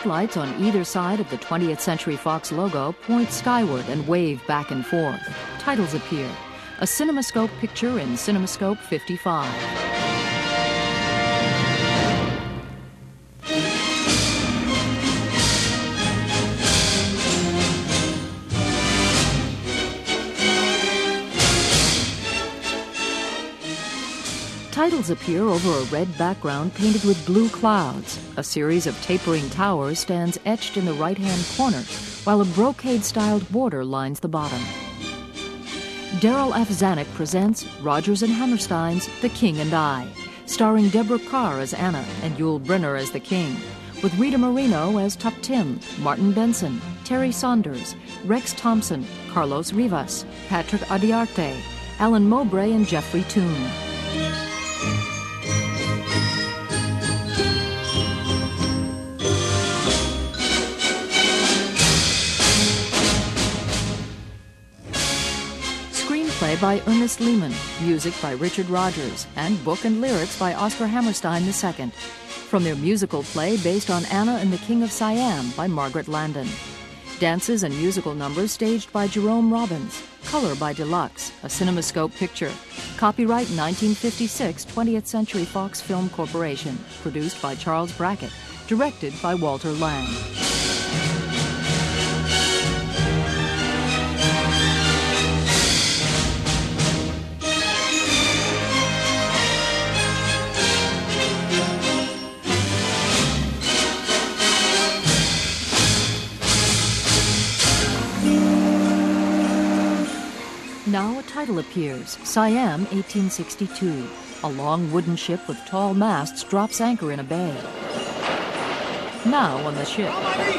spotlights on either side of the 20th Century Fox logo point skyward and wave back and forth. Titles appear. A CinemaScope picture in CinemaScope 55. Titles appear over a red background painted with blue clouds. A series of tapering towers stands etched in the right-hand corner, while a brocade-styled border lines the bottom. Daryl F. Zanuck presents Rodgers and Hammerstein's The King and I, starring Deborah Kerr as Anna and Yul Brynner as the King, with Rita Moreno as Tup Tim, Martin Benson, Terry Saunders, Rex Thompson, Carlos Rivas, Patrick Adiarte, Alan Mowbray, and Jeffrey Toone. Screenplay by Ernest Lehman, music by Richard Rodgers, and book and lyrics by Oscar Hammerstein II. From their musical play based on Anna and the King of Siam by Margaret Landon. Dances and musical numbers staged by Jerome Robbins. Color by Deluxe, a CinemaScope picture. Copyright 1956, 20th Century Fox Film Corporation. Produced by Charles Brackett. Directed by Walter Lang. Now a title appears, Siam, 1862. A long wooden ship with tall masts drops anchor in a bay. Now on the ship.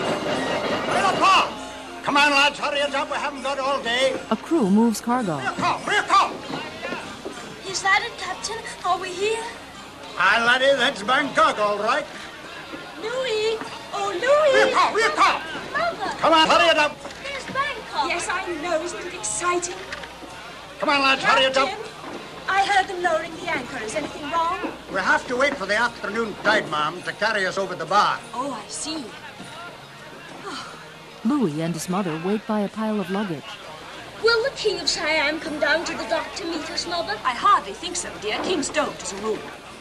Come on, lads, hurry us up. We haven't got all day. A crew moves cargo. Rear call. Is that it, Captain? Are we here? Aye, laddie, that's Bangkok, all right. Louis! Oh, Louis! Rear call. Mother! Come on, hurry it up. There's Bangkok. Yes, I know. Isn't it exciting? Come on, lads, hurry it up. I heard them lowering the anchor. Is anything wrong? We have to wait for the afternoon tide, ma'am, to carry us over the bar. Oh, I see. Louis and his mother wait by a pile of luggage. Will the King of Siam come down to the dock to meet us, Mother? I hardly think so, dear. Kings don't, as a rule.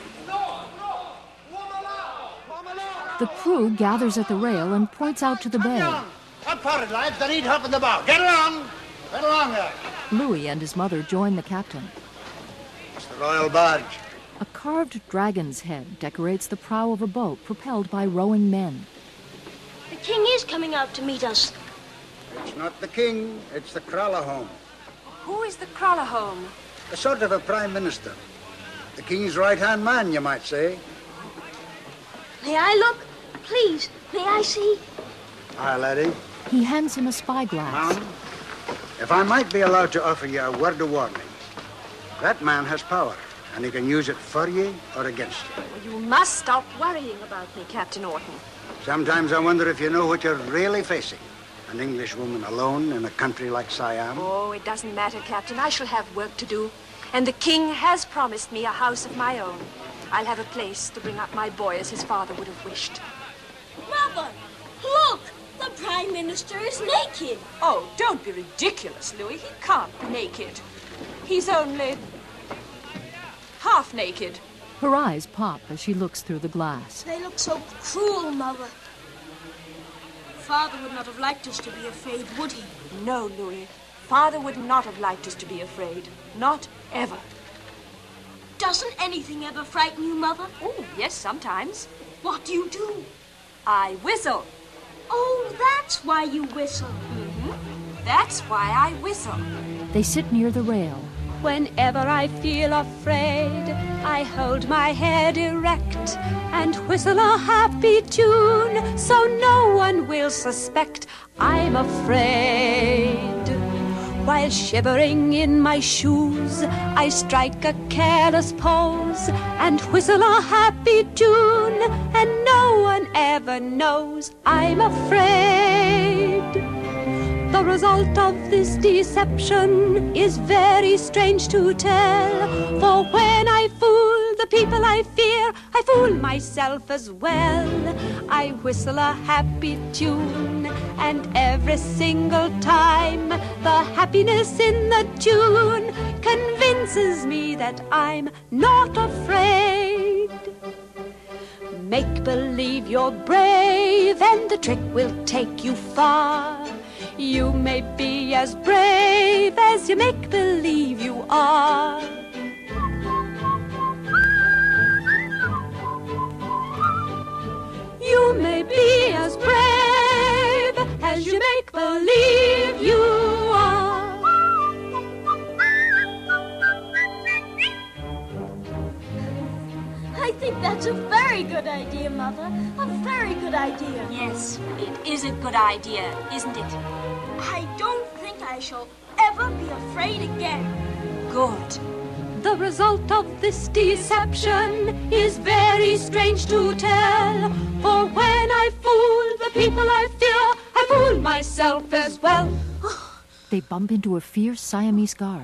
The crew gathers at the rail and points out to the bay. Up for it, lads. They need help in the bow. Get along. Get along there. Louis and his mother join the captain. It's the royal barge. A carved dragon's head decorates the prow of a boat propelled by rowing men. The King is coming out to meet us. It's not the king, it's the Kralahome. Who is the Kralahome? A sort of a prime minister. The king's right-hand man, you might say. May I look? Please, may I see? Aye, laddie. He hands him a spyglass. Ma'am, if I might be allowed to offer you a word of warning, that man has power, and he can use it for you or against you. Well, you must stop worrying about me, Captain Orton. Sometimes I wonder if you know what you're really facing. An English woman alone in a country like Siam. Oh, it doesn't matter, Captain. I shall have work to do. And the King has promised me a house of my own. I'll have a place to bring up my boy as his father would have wished. Mother, look! The Prime Minister is naked. Oh, don't be ridiculous, Louis. He can't be naked. He's only half naked. Her eyes pop as she looks through the glass. They look so cruel, Mother. Father would not have liked us to be afraid, would he? No, Louis. Father would not have liked us to be afraid. Not ever. Doesn't anything ever frighten you, Mother? Oh, yes, sometimes. What do you do? I whistle. Oh, that's why you whistle. Mm-hmm. That's why I whistle. They sit near the rail. Whenever I feel afraid, I hold my head erect and whistle a happy tune so no one will suspect I'm afraid. While shivering in my shoes, I strike a careless pose and whistle a happy tune, and no one ever knows I'm afraid. The result of this deception is very strange to tell, for when I fool the people I fear, fear I fool myself as well. I whistle a happy tune, and every single time the happiness in the tune convinces me that I'm not afraid. Make believe you're brave, and the trick will take you far. You may be as brave as you make believe you are. You may be as brave as you make believe you are. I think that's a very good idea, Mother. A very good idea. Yes, it is a good idea, isn't it? I don't think I shall ever be afraid again. Good. The result of this deception is very strange to tell. For when I fool the people I fear, I fool myself as well. They bump into a fierce Siamese guard.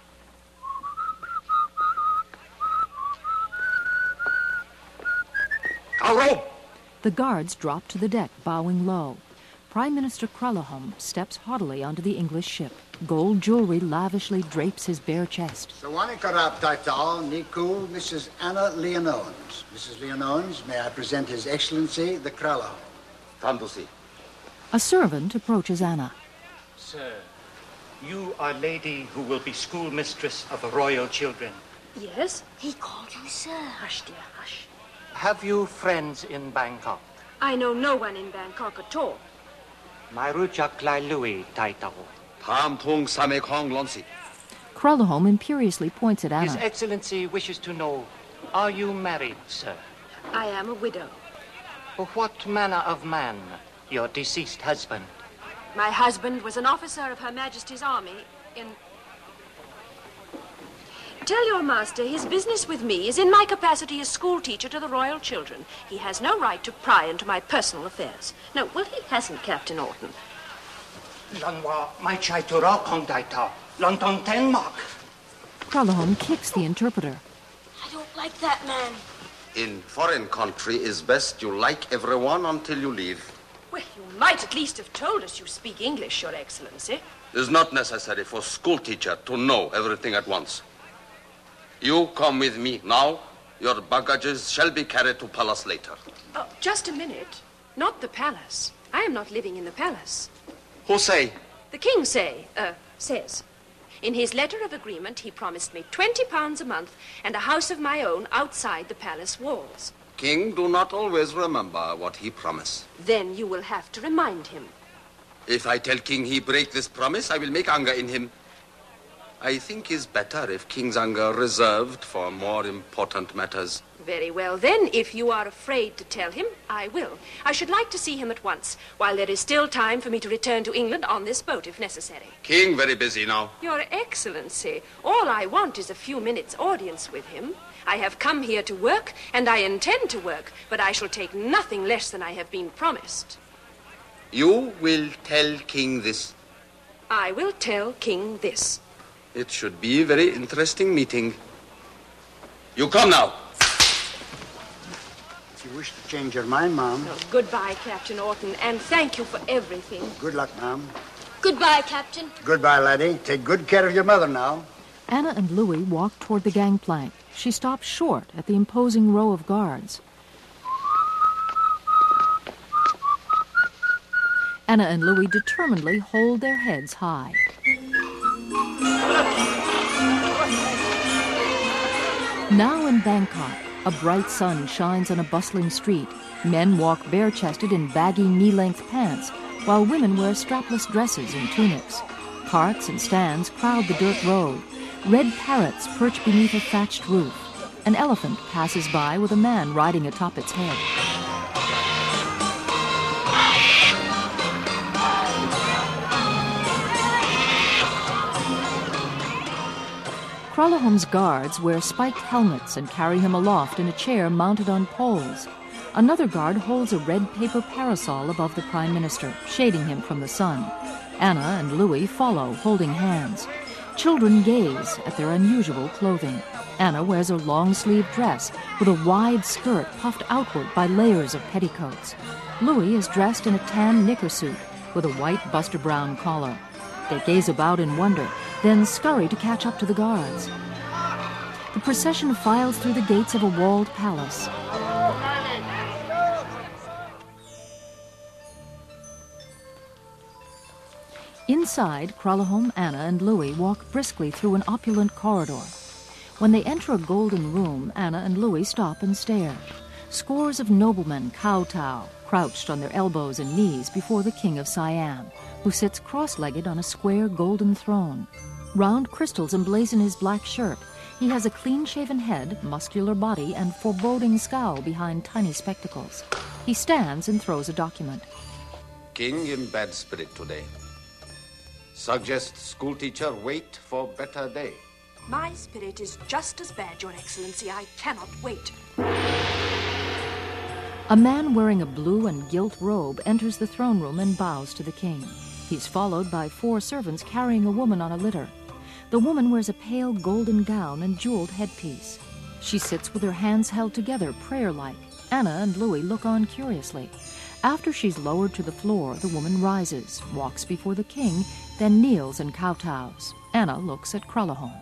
The guards drop to the deck, bowing low. Prime Minister Kralahome steps haughtily onto the English ship. Gold jewelry lavishly drapes his bare chest. Sawanekarab Taital, Niku, Mrs. Anna Leonones. Mrs. Leonones, may I present His Excellency, the Kralahome. Tandusi. A servant approaches Anna. Sir, you are lady who will be schoolmistress of the royal children. Yes? He called you sir. Hush, dear, hush. Have you friends in Bangkok? I know no one in Bangkok at all. Mairujak Lai Louis Taitao. Tham Thung Samek Hong Lonsi. Kralahome imperiously points at His Anna. Excellency wishes to know, are you married, sir? I am a widow. What manner of man, your deceased husband? My husband was an officer of Her Majesty's Army in... Tell your master his business with me is in my capacity as school teacher to the royal children. He has no right to pry into my personal affairs. No, well, he hasn't, Captain Orton. Lanwa Mai Chai Tura Kong Daita. Lantong Ten Mark. Kralahome kicks the interpreter. I don't like that man. In foreign country, is best you like everyone until you leave. Well, you might at least have told us you speak English, Your Excellency. It is not necessary for school teacher to know everything at once. You come with me now. Your baggages shall be carried to palace later. Oh, just a minute. Not the palace. I am not living in the palace. Who say? The king says. In his letter of agreement, he promised me £20 a month and a house of my own outside the palace walls. King do not always remember what he promised. Then you will have to remind him. If I tell King he break this promise, I will make anger in him. I think it's better if King's anger reserved for more important matters. Very well, then, if you are afraid to tell him, I will. I should like to see him at once, while there is still time for me to return to England on this boat, if necessary. King very busy now. Your Excellency, all I want is a few minutes' audience with him. I have come here to work, and I intend to work, but I shall take nothing less than I have been promised. You will tell King this. I will tell King this. It should be a very interesting meeting. You come now. If you wish to change your mind, ma'am. Oh, goodbye, Captain Orton, and thank you for everything. Good luck, ma'am. Goodbye, Captain. Goodbye, laddie. Take good care of your mother now. Anna and Louis walk toward the gangplank. She stops short at the imposing row of guards. Anna and Louis determinedly hold their heads high. Now in Bangkok, a bright sun shines on a bustling street. Men walk bare-chested in baggy knee-length pants, while women wear strapless dresses and tunics. Carts and stands crowd the dirt road. Red parrots perch beneath a thatched roof. An elephant passes by with a man riding atop its head. Kralahome's guards wear spiked helmets and carry him aloft in a chair mounted on poles. Another guard holds a red paper parasol above the Prime Minister, shading him from the sun. Anna and Louis follow, holding hands. Children gaze at their unusual clothing. Anna wears a long-sleeved dress with a wide skirt puffed outward by layers of petticoats. Louis is dressed in a tan knicker suit with a white Buster Brown collar. They gaze about in wonder, then scurry to catch up to the guards. The procession files through the gates of a walled palace. Inside, Kralahome, Anna, and Louis walk briskly through an opulent corridor. When they enter a golden room, Anna and Louis stop and stare. Scores of noblemen kowtow, crouched on their elbows and knees before the King of Siam, who sits cross-legged on a square golden throne. Round crystals emblazon his black shirt. He has a clean-shaven head, muscular body, and foreboding scowl behind tiny spectacles. He stands and throws a document. King in bad spirit today. Suggest schoolteacher wait for better day. My spirit is just as bad, Your Excellency. I cannot wait. A man wearing a blue and gilt robe enters the throne room and bows to the king. He's followed by 4 servants carrying a woman on a litter. The woman wears a pale golden gown and jeweled headpiece. She sits with her hands held together, prayer-like. Anna and Louis look on curiously. After she's lowered to the floor, the woman rises, walks before the king, then kneels and kowtows. Anna looks at Kralahome.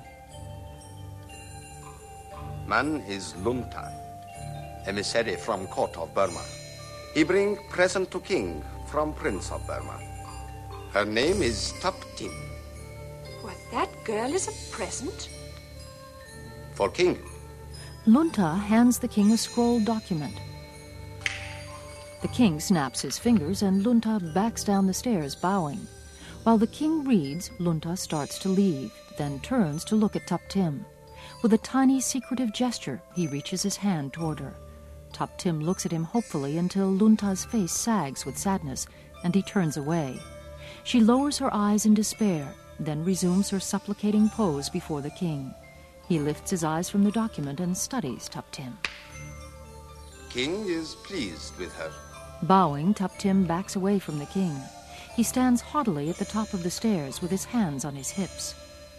Man is Lunta, emissary from court of Burma. He bring present to king from Prince of Burma. Her name is Taptim. What, that girl is a present? For king. Lunta hands the king a scrolled document. The king snaps his fingers and Lunta backs down the stairs, bowing. While the king reads, Lunta starts to leave, then turns to look at Taptim. With a tiny, secretive gesture, he reaches his hand toward her. Taptim looks at him hopefully until Lunta's face sags with sadness, and he turns away. She lowers her eyes in despair, then resumes her supplicating pose before the king. He lifts his eyes from the document and studies Taptim. King is pleased with her. Bowing, Taptim backs away from the king. He stands haughtily at the top of the stairs with his hands on his hips.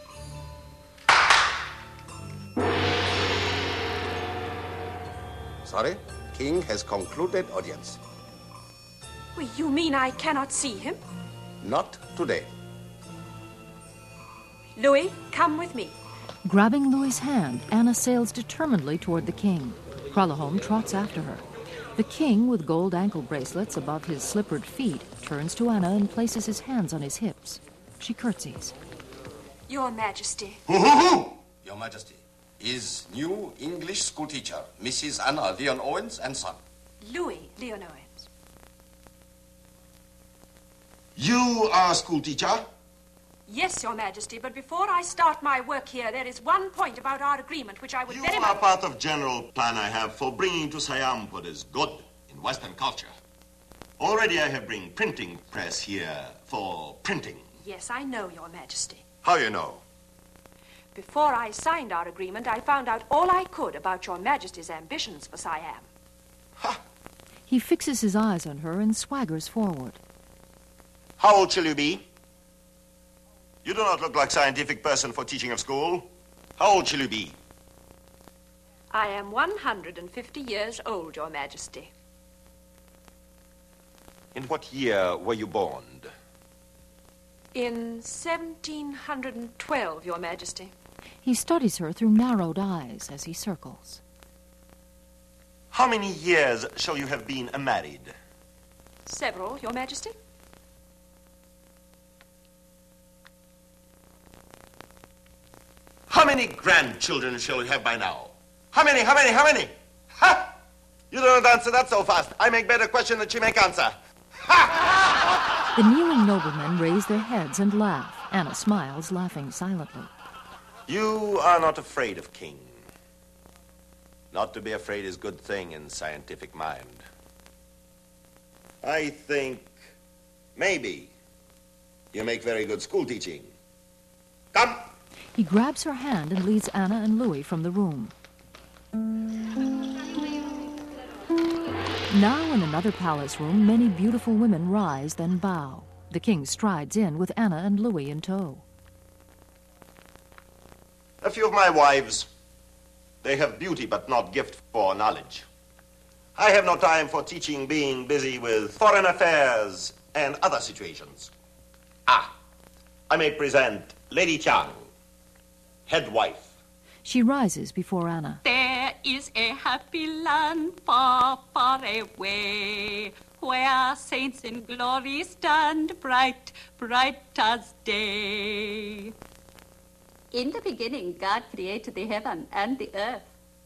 Sorry, king has concluded audience. Well, you mean I cannot see him? Not today. Louis, come with me. Grabbing Louis's hand, Anna sails determinedly toward the king. Kralahome trots after her. The king, with gold ankle bracelets above his slippered feet, turns to Anna and places his hands on his hips. She curtsies. Your Majesty. Your Majesty, is new English schoolteacher, Mrs. Anna Leon Owens and son. Louis Leon Owens. You are a schoolteacher? Yes, Your Majesty, but before I start my work here, there is one point about our agreement which I would You very are much... part of general plan I have for bringing to Siam what is good in Western culture. Already I have bring printing press here for printing. Yes, I know, Your Majesty. How you know? Before I signed our agreement, I found out all I could about Your Majesty's ambitions for Siam. Ha! He fixes his eyes on her and swaggers forward. How old shall you be? You do not look like a scientific person for teaching at school. How old shall you be? I am 150 years old, Your Majesty. In what year were you born? In 1712, Your Majesty. He studies her through narrowed eyes as he circles. How many years shall you have been married? Several, Your Majesty. How many grandchildren shall you have by now? How many? Ha! You don't answer that so fast. I make better question than she make answer. Ha! The kneeling noblemen raise their heads and laugh. Anna smiles, laughing silently. You are not afraid of king. Not to be afraid is good thing in scientific mind. I think maybe you make very good school teaching. Come. He grabs her hand and leads Anna and Louis from the room. Now in another palace room, many beautiful women rise, then bow. The king strides in with Anna and Louis in tow. A few of my wives. They have beauty, but not gift for knowledge. I have no time for teaching, being busy with foreign affairs and other situations. I may present Lady Chiang, head wife. She rises before Anna. There is a happy land far, far away, where saints in glory stand bright, bright as day. In the beginning, God created the heaven and the earth.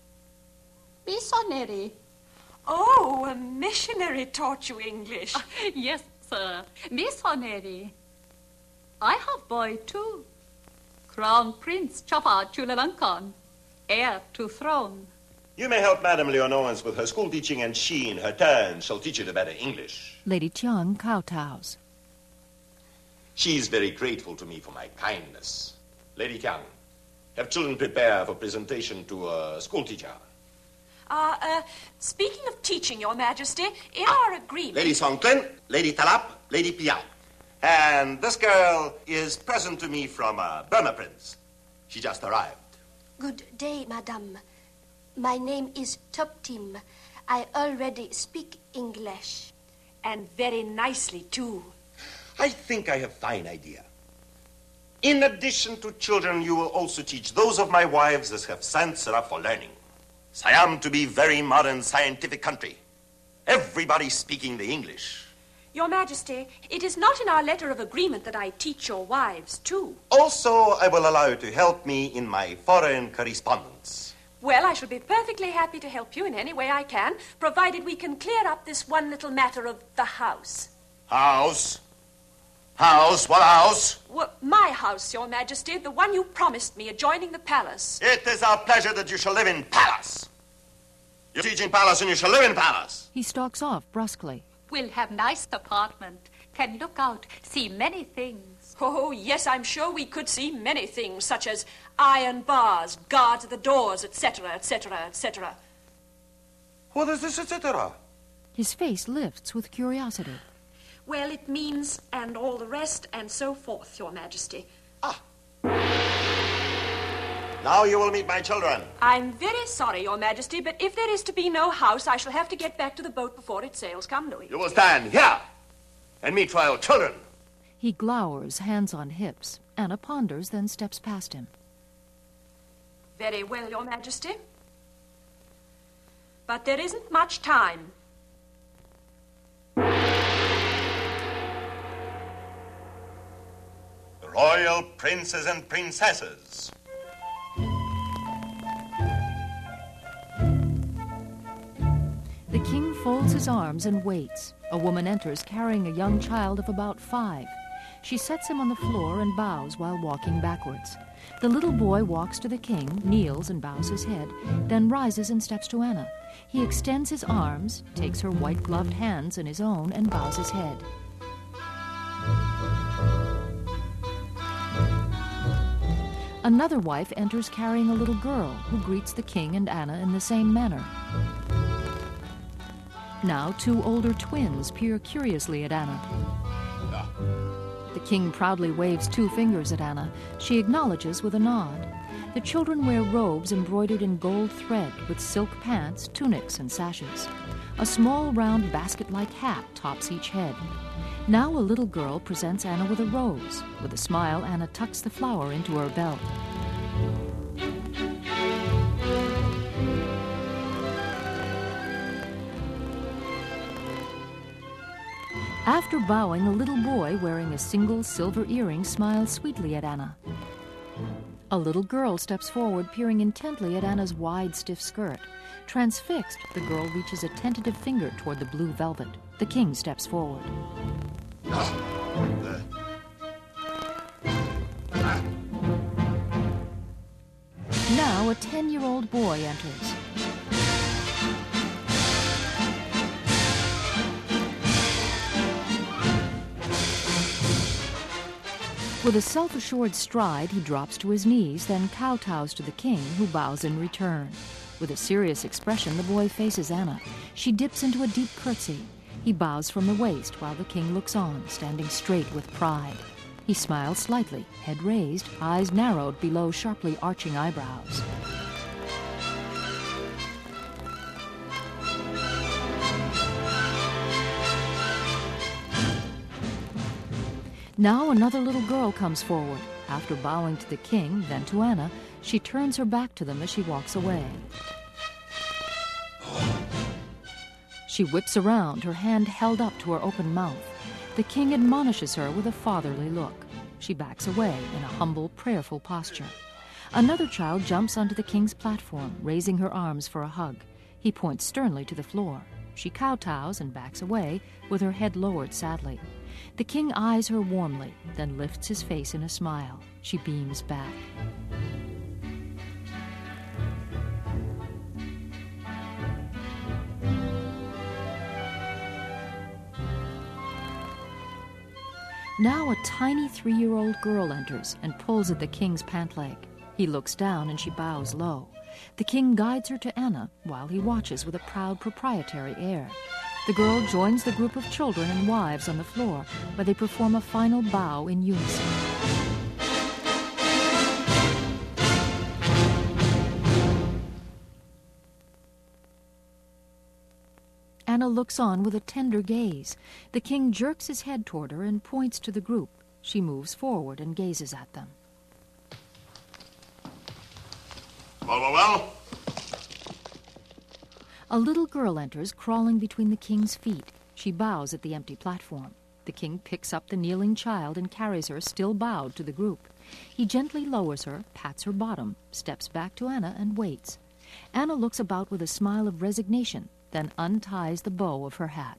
Missionary. Oh, a missionary taught you English. Yes, sir. Missionary. I have boy, too. Crown Prince Chapa Chulalongkorn, heir to throne. You may help Madame Leonowens with her school teaching, and she, in her turn, shall teach you the better English. Lady Chiang kowtows. She's very grateful to me for my kindness. Lady Chiang, have children prepare for presentation to a school teacher. Speaking of teaching, Your Majesty, in our agreement... Lady Songklin, Lady Talap, Lady Piao. And this girl is present to me from Burma Prince. She just arrived. Good day, madame. My name is Tuptim. I already speak English. And very nicely, too. I think I have a fine idea. In addition to children, you will also teach those of my wives that have sense enough for learning. Siam to be very modern scientific country. Everybody speaking the English. Your Majesty, it is not in our letter of agreement that I teach your wives, too. Also, I will allow you to help me in my foreign correspondence. Well, I shall be perfectly happy to help you in any way I can, provided we can clear up this one little matter of the house. House? House? What house? Well, my house, Your Majesty, the one you promised me adjoining the palace. It is our pleasure that you shall live in palace. You teach in palace and you shall live in palace. He stalks off brusquely. We'll have nice apartment, can look out, see many things. Oh, yes, I'm sure we could see many things, such as iron bars, guards at the doors, etc., etc., etc. What is this, etc.? His face lifts with curiosity. Well, it means, and all the rest, and so forth, Your Majesty. Now you will meet my children. I'm very sorry, Your Majesty, but if there is to be no house, I shall have to get back to the boat before it sails. Come, Louis. You will stand here and meet royal children. He glowers, hands on hips. Anna ponders, then steps past him. Very well, Your Majesty. But there isn't much time. The royal princes and princesses. The king folds his arms and waits. A woman enters carrying a young child of about 5. She sets him on the floor and bows while walking backwards. The little boy walks to the king, kneels and bows his head, then rises and steps to Anna. He extends his arms, takes her white-gloved hands in his own, and bows his head. Another wife enters carrying a little girl, who greets the king and Anna in the same manner. Now 2 older twins peer curiously at Anna. The king proudly waves 2 fingers at Anna. She acknowledges with a nod. The children wear robes embroidered in gold thread with silk pants, tunics, and sashes. A small round basket-like hat tops each head. Now a little girl presents Anna with a rose. With a smile, Anna tucks the flower into her belt. After bowing, a little boy wearing a single silver earring smiles sweetly at Anna. A little girl steps forward, peering intently at Anna's wide, stiff skirt. Transfixed, the girl reaches a tentative finger toward the blue velvet. The king steps forward. Now a 10-year-old boy enters. With a self-assured stride, he drops to his knees, then kowtows to the king, who bows in return. With a serious expression, the boy faces Anna. She dips into a deep curtsy. He bows from the waist while the king looks on, standing straight with pride. He smiles slightly, head raised, eyes narrowed below sharply arching eyebrows. Now another little girl comes forward. After bowing to the king, then to Anna, she turns her back to them as she walks away. She whips around, her hand held up to her open mouth. The king admonishes her with a fatherly look. She backs away in a humble, prayerful posture. Another child jumps onto the king's platform, raising her arms for a hug. He points sternly to the floor. She kowtows and backs away, with her head lowered sadly. The king eyes her warmly, then lifts his face in a smile. She beams back. Now a tiny 3-year-old girl enters and pulls at the king's pant leg. He looks down and she bows low. The king guides her to Anna while he watches with a proud proprietary air. The girl joins the group of children and wives on the floor, where they perform a final bow in unison. Anna looks on with a tender gaze. The king jerks his head toward her and points to the group. She moves forward and gazes at them. Well. A little girl enters, crawling between the king's feet. She bows at the empty platform. The king picks up the kneeling child and carries her, still bowed, to the group. He gently lowers her, pats her bottom, steps back to Anna, and waits. Anna looks about with a smile of resignation, then unties the bow of her hat.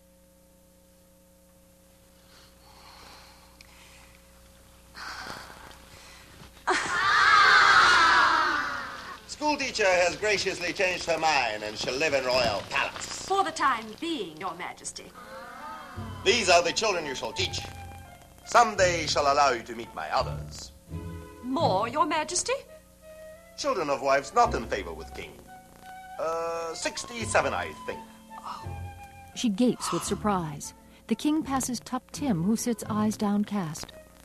Schoolteacher has graciously changed her mind and shall live in royal palace. For the time being, Your Majesty. These are the children you shall teach. Someday shall allow you to meet my others. More, Your Majesty? Children of wives not in favor with king. 67, I think. She gapes with surprise. The king passes Tup Tim, who sits eyes downcast.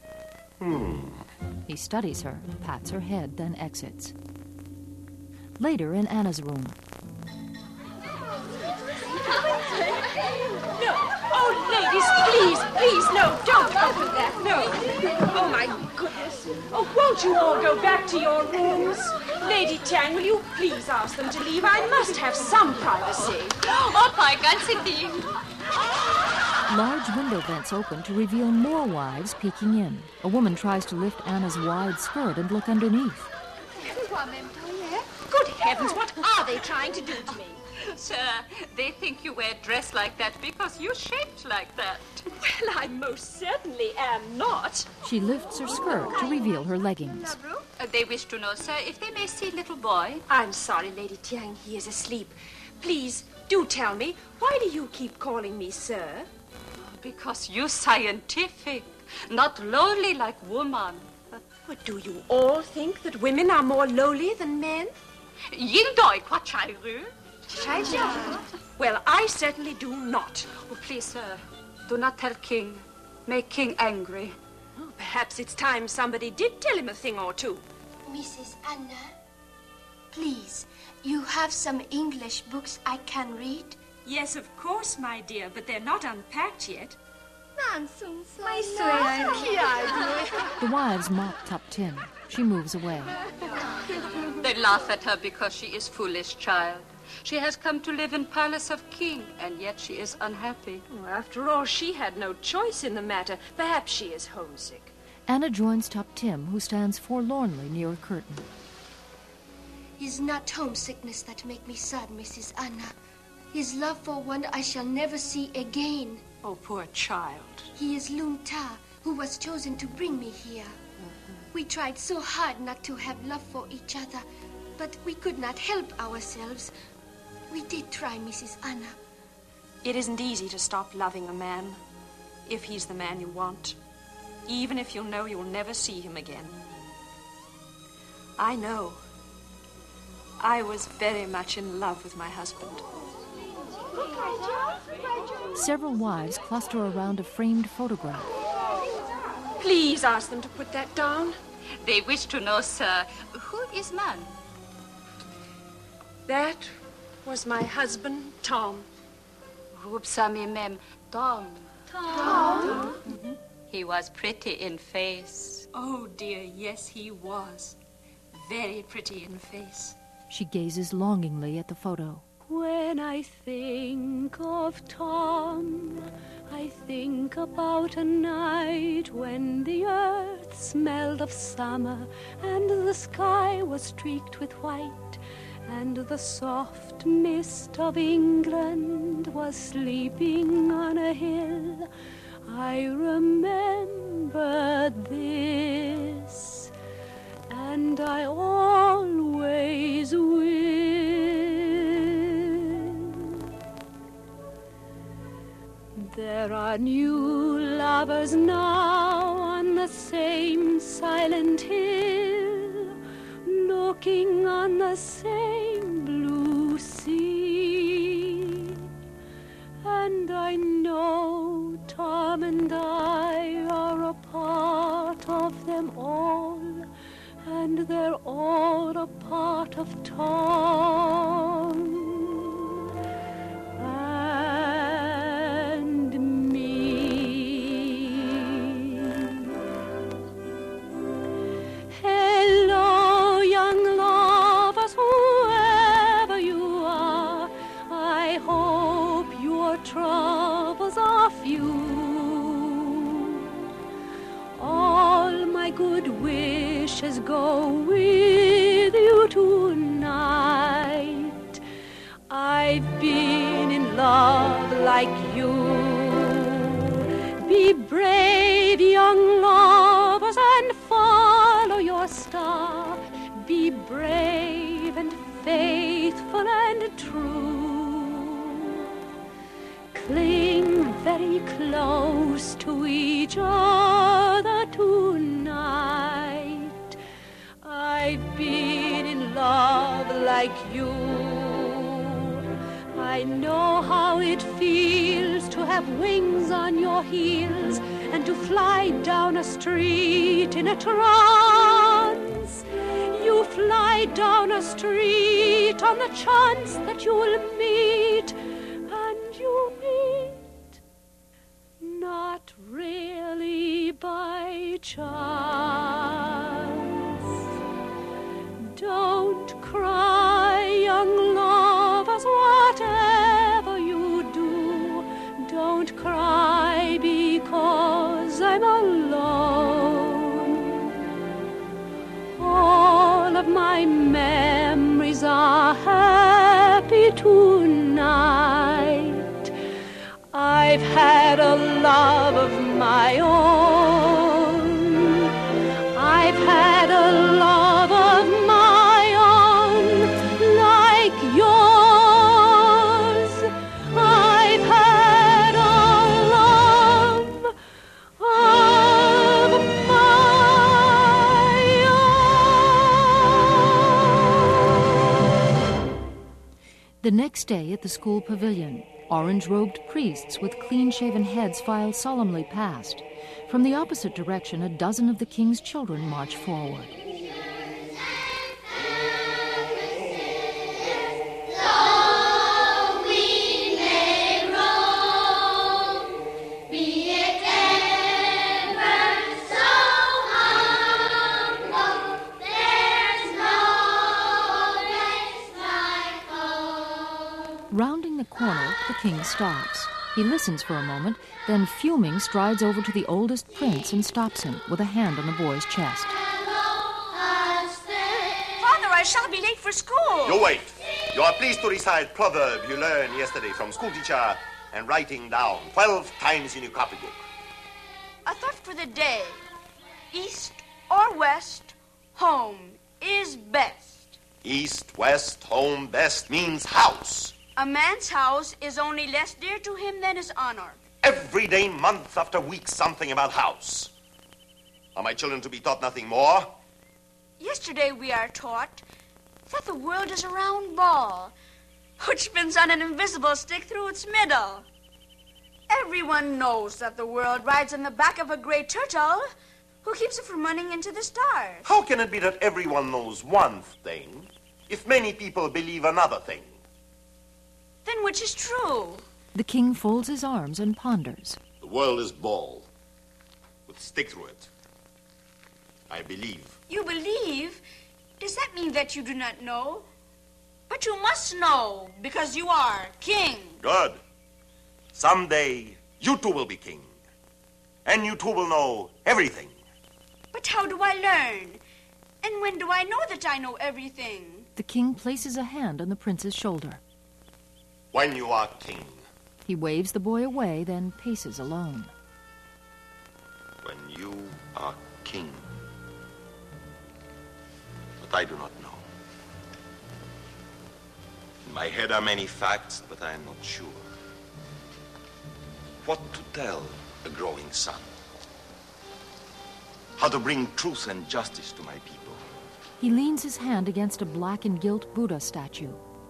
He studies her, pats her head, then exits. Later, in Anna's room. No. Oh, ladies, please, no, don't open that, no. Oh, my goodness. Oh, won't you all go back to your rooms? Lady Tang, will you please ask them to leave? I must have some privacy. Large window vents open to reveal more wives peeking in. A woman tries to lift Anna's wide skirt and look underneath. Good heavens, what are they trying to do to me? Sir, they think you wear a dress like that because you're shaped like that. Well, I most certainly am not. She lifts her skirt to reveal her leggings. They wish to know, sir, if they may see little boy. I'm sorry, Lady Tiang, he is asleep. Please, do tell me, why do you keep calling me sir? Because you're scientific, not lowly like woman. But do you all think that women are more lowly than men? Yingdoi kwa chai ru. Well, I certainly do not. Oh, please, sir, do not tell King. Make King angry. Oh, perhaps it's time somebody did tell him a thing or two. Mrs. Anna, please, you have some English books I can read? Yes, of course, my dear, but they're not unpacked yet. The wives mock Tup Tim. She moves away. They laugh at her because she is foolish child. She has come to live in palace of king, and yet she is unhappy. Well, after all, she had no choice in the matter. Perhaps she is homesick. Anna joins Tup Tim, who stands forlornly near a curtain. It's not homesickness that make me sad, Mrs. Anna. His love for one I shall never see again. Oh, poor child. He is Lung Ta, who was chosen to bring me here. We tried so hard not to have love for each other, but we could not help ourselves. We did try, Mrs. Anna. It isn't easy to stop loving a man, if he's the man you want, even if you know you'll never see him again. I know. I was very much in love with my husband. Several wives cluster around a framed photograph. Please ask them to put that down. They wish to know, sir, who is man? That was my husband, Tom. Rupsami mem Tom. He was pretty in face. Oh, dear, yes, he was. Very pretty in face. She gazes longingly at the photo. When I think of Tom, I think about a night when the earth smelled of summer and the sky was streaked with white, and the soft mist of England was sleeping on a hill. I remember this, and I always will. There are new lovers now on the same silent hill, looking on the same blue sea. And I know Tom and I are a part of them all, and they're all a part of Tom. Troubles off you. All my good wishes go with you tonight. I've been in love like you. Be brave, young lovers, and follow your star. Be brave and faithful and true. Cling very close to each other tonight. I've been in love like you. I know how it feels to have wings on your heels and to fly down a street in a trance. You fly down a street on the chance that you will meet, and you meet not really by chance. Don't cry, young lovers, whatever you do. Don't cry because I'm alone. All of my memories are happy tonight. I've had a love of my own. I've had a love of my own, like yours. I've had a love of my own. The next day at the school pavilion, orange-robed priests with clean-shaven heads file solemnly past. From the opposite direction, a dozen of the king's children march forward. Rounding the corner, the king stops. He listens for a moment, then fuming strides over to the oldest prince and stops him with a hand on the boy's chest. Father, I shall be late for school. You wait. You are pleased to recite proverb you learned yesterday from school teacher and writing down 12 times in your copybook. A thought for the day. East or west, home is best. East, west, home, best means house. A man's house is only less dear to him than his honor. Every day, month after week, something about house. Are my children to be taught nothing more? Yesterday we are taught that the world is a round ball, which spins on an invisible stick through its middle. Everyone knows that the world rides on the back of a great turtle who keeps it from running into the stars. How can it be that everyone knows one thing if many people believe another thing? Then which is true? The king folds his arms and ponders. The world is ball. with stick through it. I believe. You believe? Does that mean that you do not know? But you must know, because you are king. Good. Someday, you too will be king. And you too will know everything. But how do I learn? And when do I know that I know everything? The king places a hand on the prince's shoulder. When you are king. He waves the boy away, then paces alone. When you are king. But I do not know. In my head are many facts, but I am not sure. What to tell a growing son? How to bring truth and justice to my people? He leans his hand against a black and gilt Buddha statue.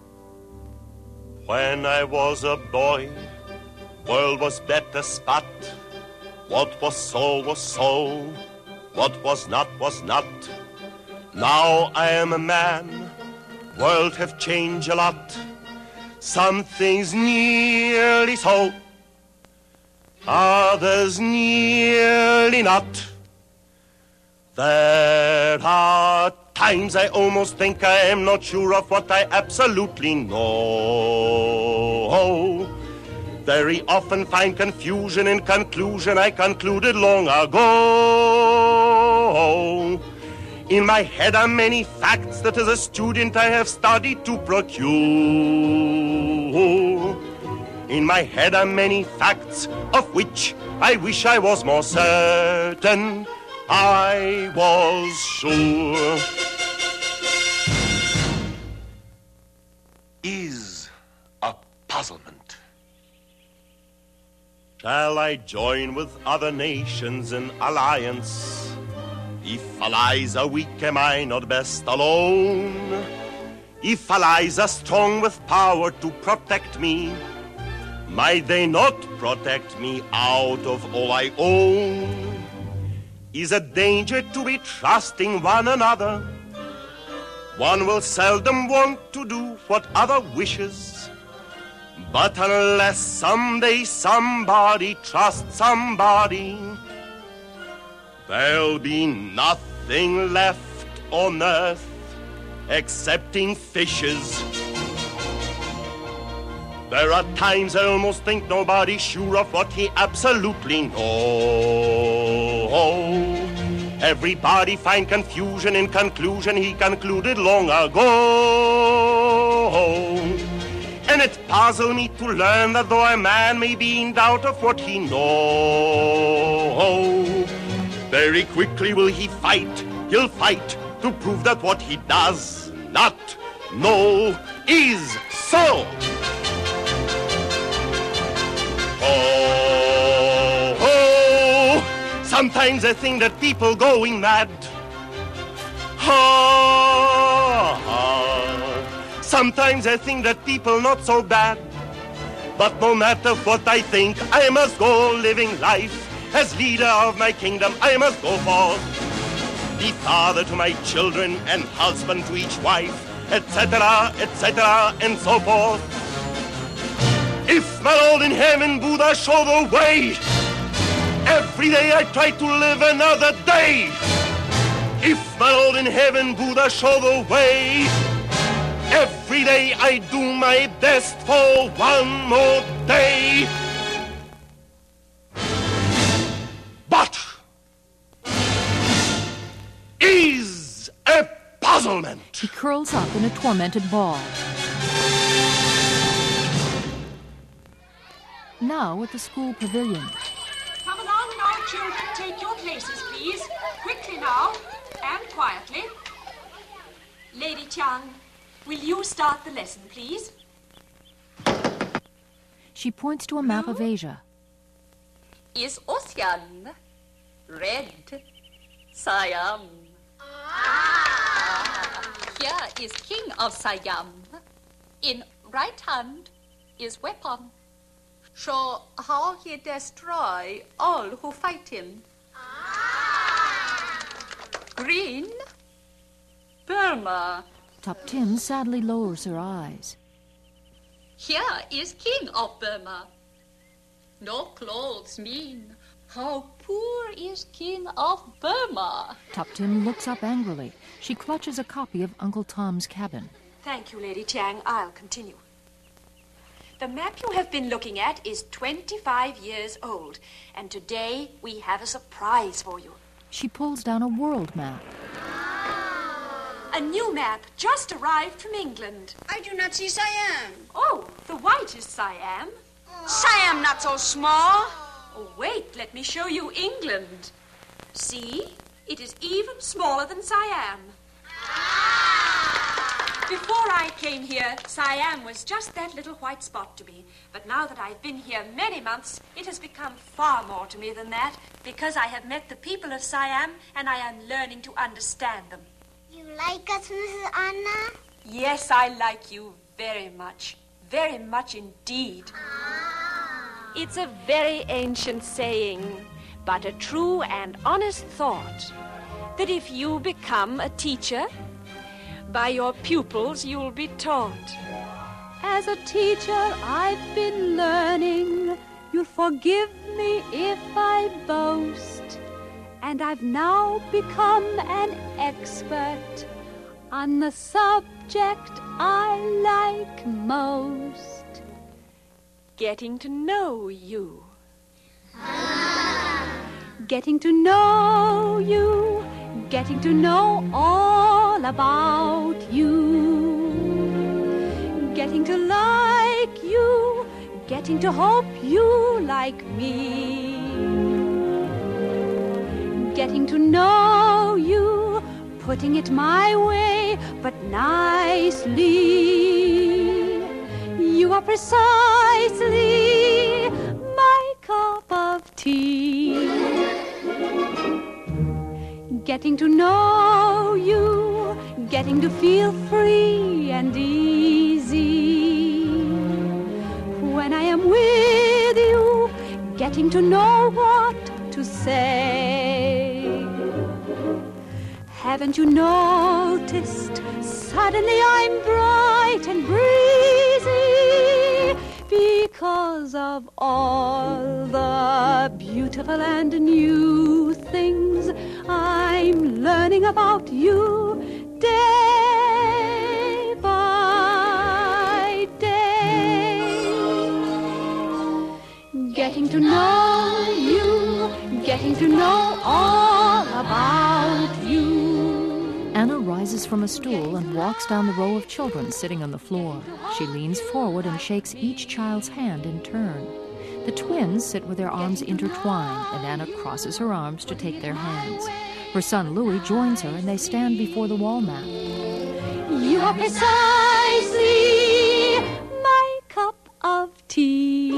When I was a boy, world was better spot. What was so was so. What was not was not. Now I am a man. World have changed a lot. Some things nearly so. Others nearly not. There are times I almost think I am not sure of what I absolutely know. Very often find confusion in conclusion I concluded long ago. In my head are many facts that as a student I have studied to procure. In my head are many facts of which I wish I was more certain. I was sure. Is a puzzlement. Shall I join with other nations in alliance? If allies are weak, am I not best alone? If allies are strong with power to protect me, might they not protect me out of all I own? Is a danger to be trusting one another? One will seldom want to do what other wishes. But unless someday somebody trusts somebody, there'll be nothing left on earth excepting fishes. There are times I almost think nobody's sure of what he absolutely knows. Everybody find confusion in conclusion he concluded long ago. And it puzzles me to learn that though a man may be in doubt of what he knows, very quickly will he fight, he'll fight to prove that what he does not know is so. Oh, sometimes I think that people going mad. Sometimes I think that people not so bad. But no matter what I think, I must go living life. As leader of my kingdom, I must go forth. Be father to my children and husband to each wife, etc., etc., and so forth. If my Lord in heaven, Buddha, show the way, every day I try to live another day. If my Lord in heaven, Buddha, show the way, every day I do my best for one more day. But is a puzzlement. He curls up in a tormented ball. Now at the school pavilion. Come along now, children. Take your places, please. Quickly now, and quietly. Lady Tian, will you start the lesson, please? She points to a map of Asia. Is Ocean red? Siam. Here is King of Siam. In right hand is weapon. Show how he destroy all who fight him. Green, Burma. Tup Tim sadly lowers her eyes. Here is King of Burma. No clothes mean How poor is King of Burma? Tuptim looks up angrily. She clutches a copy of Uncle Tom's Cabin. Thank you, Lady Tang. I'll continue. The map you have been looking at is 25 years old, and today we have a surprise for you. She pulls down a world map. A new map just arrived from England. I do not see Siam. Oh, the white is Siam. Siam not so small. Oh, wait, let me show you England. See, it is even smaller than Siam. Before I came here, Siam was just that little white spot to me. But now that I've been here many months, it has become far more to me than that, because I have met the people of Siam and I am learning to understand them. You like us, Mrs. Anna? Yes, I like you very much indeed. It's a very ancient saying, but a true and honest thought, that if you become a teacher, by your pupils you'll be taught. As a teacher I've been learning, you'll forgive me if I boast, and I've now become an expert on the subject I like most. Getting to know you. Getting to know you, getting to know all about you. Getting to like you, getting to hope you like me. Getting to know you, putting it my way, but nicely. You are precisely my cup of tea. Getting to know you, getting to feel free and easy. When I am with you, getting to know what to say. Haven't you noticed, suddenly I'm bright and breezy, because of all the beautiful and new things I'm learning about you day by day. Getting to know you, getting to know all about you. Anna rises from a stool and walks down the row of children sitting on the floor. She leans forward and shakes each child's hand in turn. The twins sit with their arms intertwined, and Anna crosses her arms to take their hands. Her son Louis joins her, and they stand before the wall map. You are precisely my cup of tea.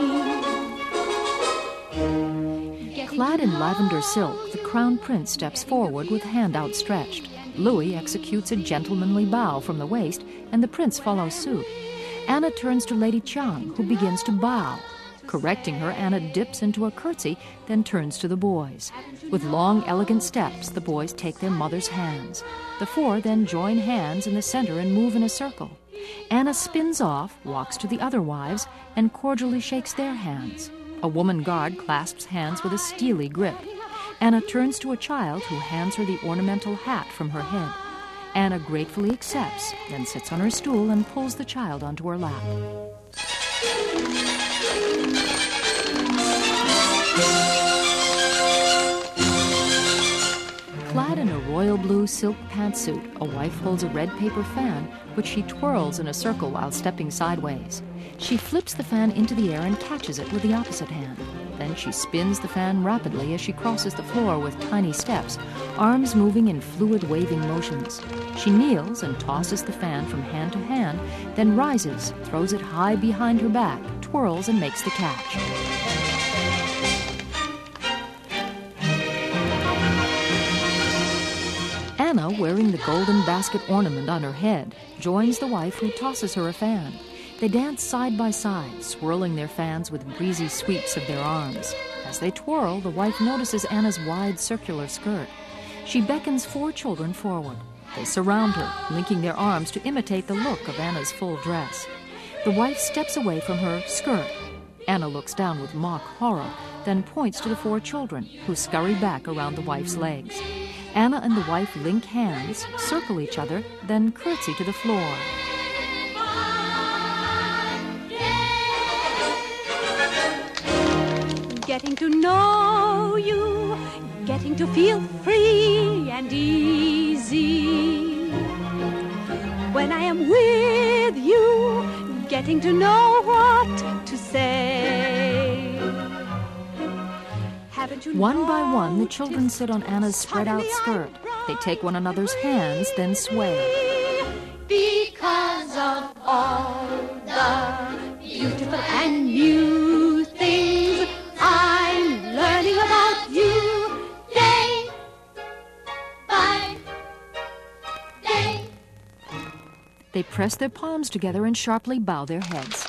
Clad in lavender silk, the crown prince steps forward with hand outstretched. Louis executes a gentlemanly bow from the waist, and the prince follows suit. Anna turns to Lady Chiang, who begins to bow. Correcting her, Anna dips into a curtsy, then turns to the boys. With long, elegant steps, the boys take their mother's hands. The four then join hands in the center and move in a circle. Anna spins off, walks to the other wives, and cordially shakes their hands. A woman guard clasps hands with a steely grip. Anna turns to a child who hands her the ornamental hat from her head. Anna gratefully accepts, then sits on her stool and pulls the child onto her lap. Clad in a royal blue silk pantsuit, a wife holds a red paper fan, which she twirls in a circle while stepping sideways. She flips the fan into the air and catches it with the opposite hand. Then she spins the fan rapidly as she crosses the floor with tiny steps, arms moving in fluid waving motions. She kneels and tosses the fan from hand to hand, then rises, throws it high behind her back, twirls and makes the catch. Anna, wearing the golden basket ornament on her head, joins the wife who tosses her a fan. They dance side by side, swirling their fans with breezy sweeps of their arms. As they twirl, the wife notices Anna's wide circular skirt. She beckons four children forward. They surround her, linking their arms to imitate the look of Anna's full dress. The wife steps away from her skirt. Anna looks down with mock horror, then points to the 4 children, who scurry back around the wife's legs. Anna and the wife link hands, circle each other, then curtsy to the floor. Getting to know you, getting to feel free and easy. When I am with you, getting to know what to say. One by one, the children sit on Anna's spread-out skirt. They take one another's hands, then sway. Because of all the beautiful and new things I'm learning about you day by day. They press their palms together and sharply bow their heads.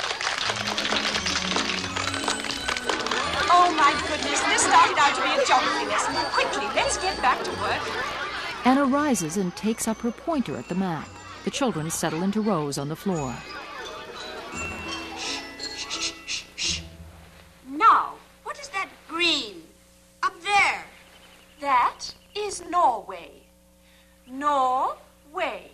Oh, my goodness, this started out to be a geography lesson. Quickly, let's get back to work. Anna rises and takes up her pointer at the map. The children settle into rows on the floor. Now, what is that green up there? That is Norway. Norway.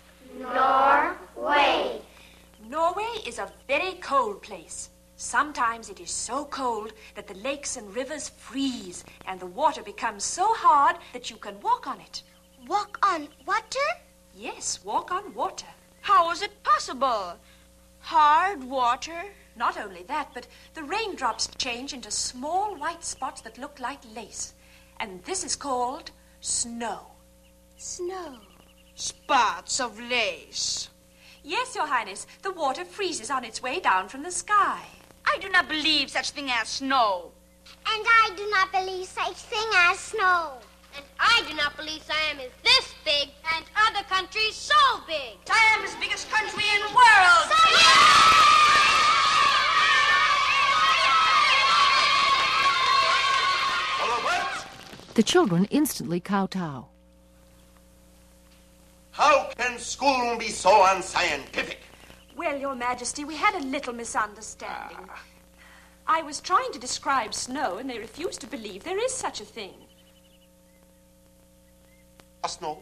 Norway. Norway is a very cold place. Sometimes it is so cold that the lakes and rivers freeze, and the water becomes so hard that you can walk on it. Walk on water? Yes, walk on water. How is it possible? Hard water? Not only that, but the raindrops change into small white spots that look like lace. And this is called snow. Snow. Spots of lace. Yes, Your Highness, the water freezes on its way down from the sky. I do not believe such thing as snow. And I do not believe such thing as snow. And I do not believe Siam is this big and other countries so big. Siam is the biggest country in the world. The children instantly kowtow. How can schoolroom be so unscientific? Well, Your Majesty, we had a little misunderstanding. I was trying to describe snow, and they refused to believe there is such a thing. A snow?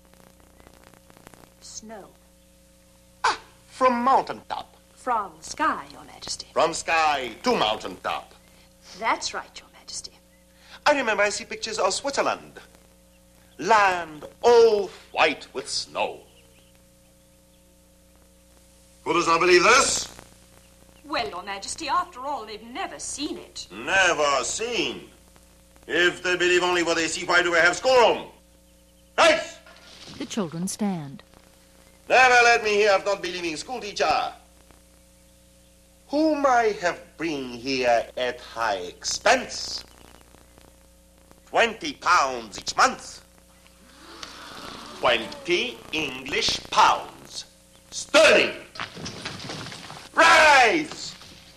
Snow. From mountaintop. From sky, Your Majesty. From sky to mountaintop. That's right, Your Majesty. I remember I see pictures of Switzerland. Land all white with snow. Who does not believe this? Well, Your Majesty, after all, they've never seen it. Never seen. If they believe only what they see, why do we have schoolroom? Right! The children stand. Never let me hear of not believing school teacher. Whom I have bring here at high expense. 20 pounds each month. 20 English pounds. Sterling. Rise!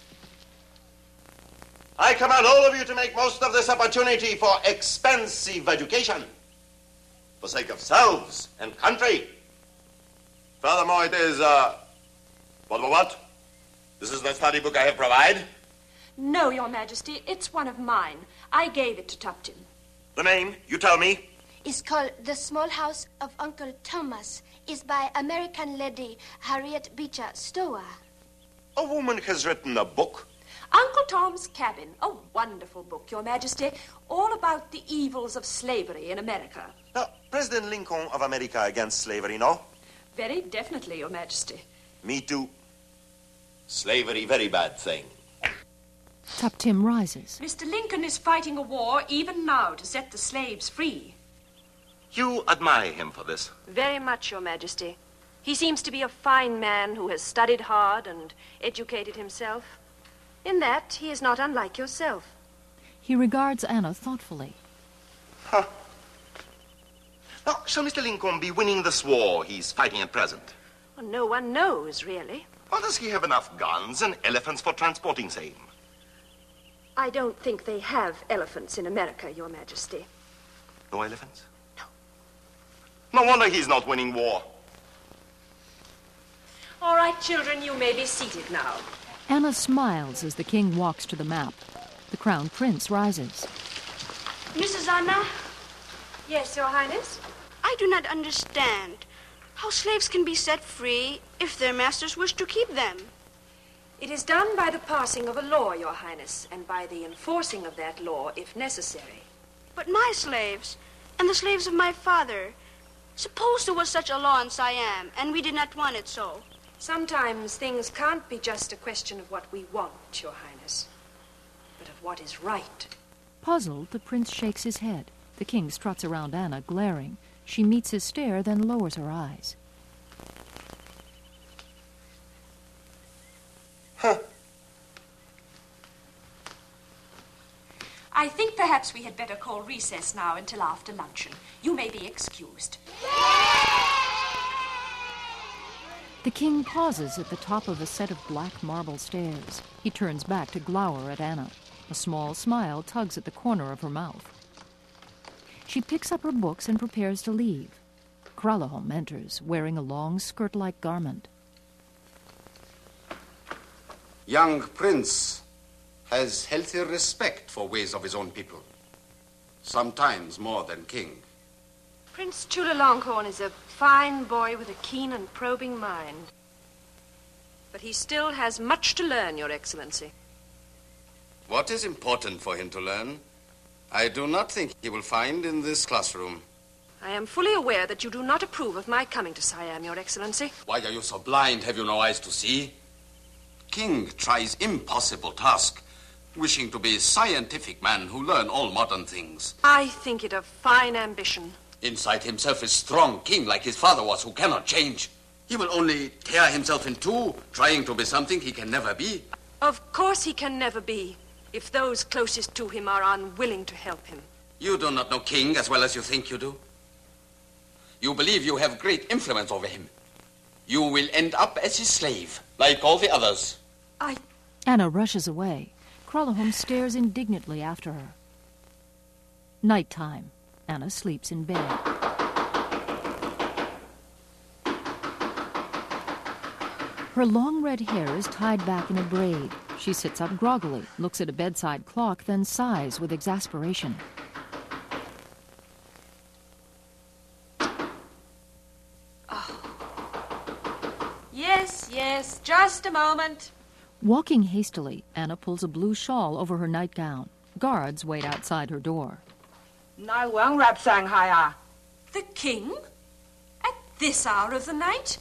I command all of you to make most of this opportunity for expensive education. For sake of selves and country. Furthermore, it is, what? This is the study book I have provided? No, Your Majesty, it's one of mine. I gave it to Tuptim. The name, you tell me? It's called The Small House of Uncle Thomas. It's by American lady Harriet Beecher Stowe. A woman has written a book. Uncle Tom's Cabin, a wonderful book, Your Majesty, all about the evils of slavery in America. Now, President Lincoln of America against slavery, no? Very definitely, Your Majesty. Me too. Slavery, very bad thing. Tuptim rises. Mr. Lincoln is fighting a war even now to set the slaves free. You admire him for this? Very much, Your Majesty. He seems to be a fine man who has studied hard and educated himself. In that, he is not unlike yourself. He regards Anna thoughtfully. Huh. Now, shall Mr. Lincoln be winning this war he's fighting at present? Well, no one knows, really. Or does he have enough guns and elephants for transporting same? I don't think they have elephants in America, Your Majesty. No elephants? No wonder he's not winning war. All right, children, you may be seated now. Anna smiles as the king walks to the map. The crown prince rises. Mrs. Anna? Yes, Your Highness? I do not understand how slaves can be set free if their masters wish to keep them. It is done by the passing of a law, Your Highness, and by the enforcing of that law, if necessary. But my slaves, and the slaves of my father, suppose there was such a law in Siam, and we did not want it so. Sometimes things can't be just a question of what we want, Your Highness, but of what is right. Puzzled, the prince shakes his head. The king struts around Anna, glaring. She meets his stare, then lowers her eyes. Huh. I think perhaps we had better call recess now until after luncheon. You may be excused. The king pauses at the top of a set of black marble stairs. He turns back to glower at Anna. A small smile tugs at the corner of her mouth. She picks up her books and prepares to leave. Kralahom enters, wearing a long skirt-like garment. Young prince has healthy respect for ways of his own people. Sometimes more than king. Prince Chulalongkorn is a fine boy with a keen and probing mind. But he still has much to learn, Your Excellency. What is important for him to learn, I do not think he will find in this classroom. I am fully aware that you do not approve of my coming to Siam, Your Excellency. Why are you so blind? Have you no eyes to see? King tries impossible task, wishing to be a scientific man who learn all modern things. I think it a fine ambition. Inside himself is strong king like his father was, who cannot change. He will only tear himself in two, trying to be something he can never be. Of course he can never be, if those closest to him are unwilling to help him. You do not know King as well as you think you do. You believe you have great influence over him. You will end up as his slave, like all the others. Anna rushes away. Kralahom stares indignantly after her. Nighttime. Anna sleeps in bed. Her long red hair is tied back in a braid. She sits up groggily, looks at a bedside clock, then sighs with exasperation. Yes, just a moment. Walking hastily, Anna pulls a blue shawl over her nightgown. Guards wait outside her door. The king? At this hour of the night?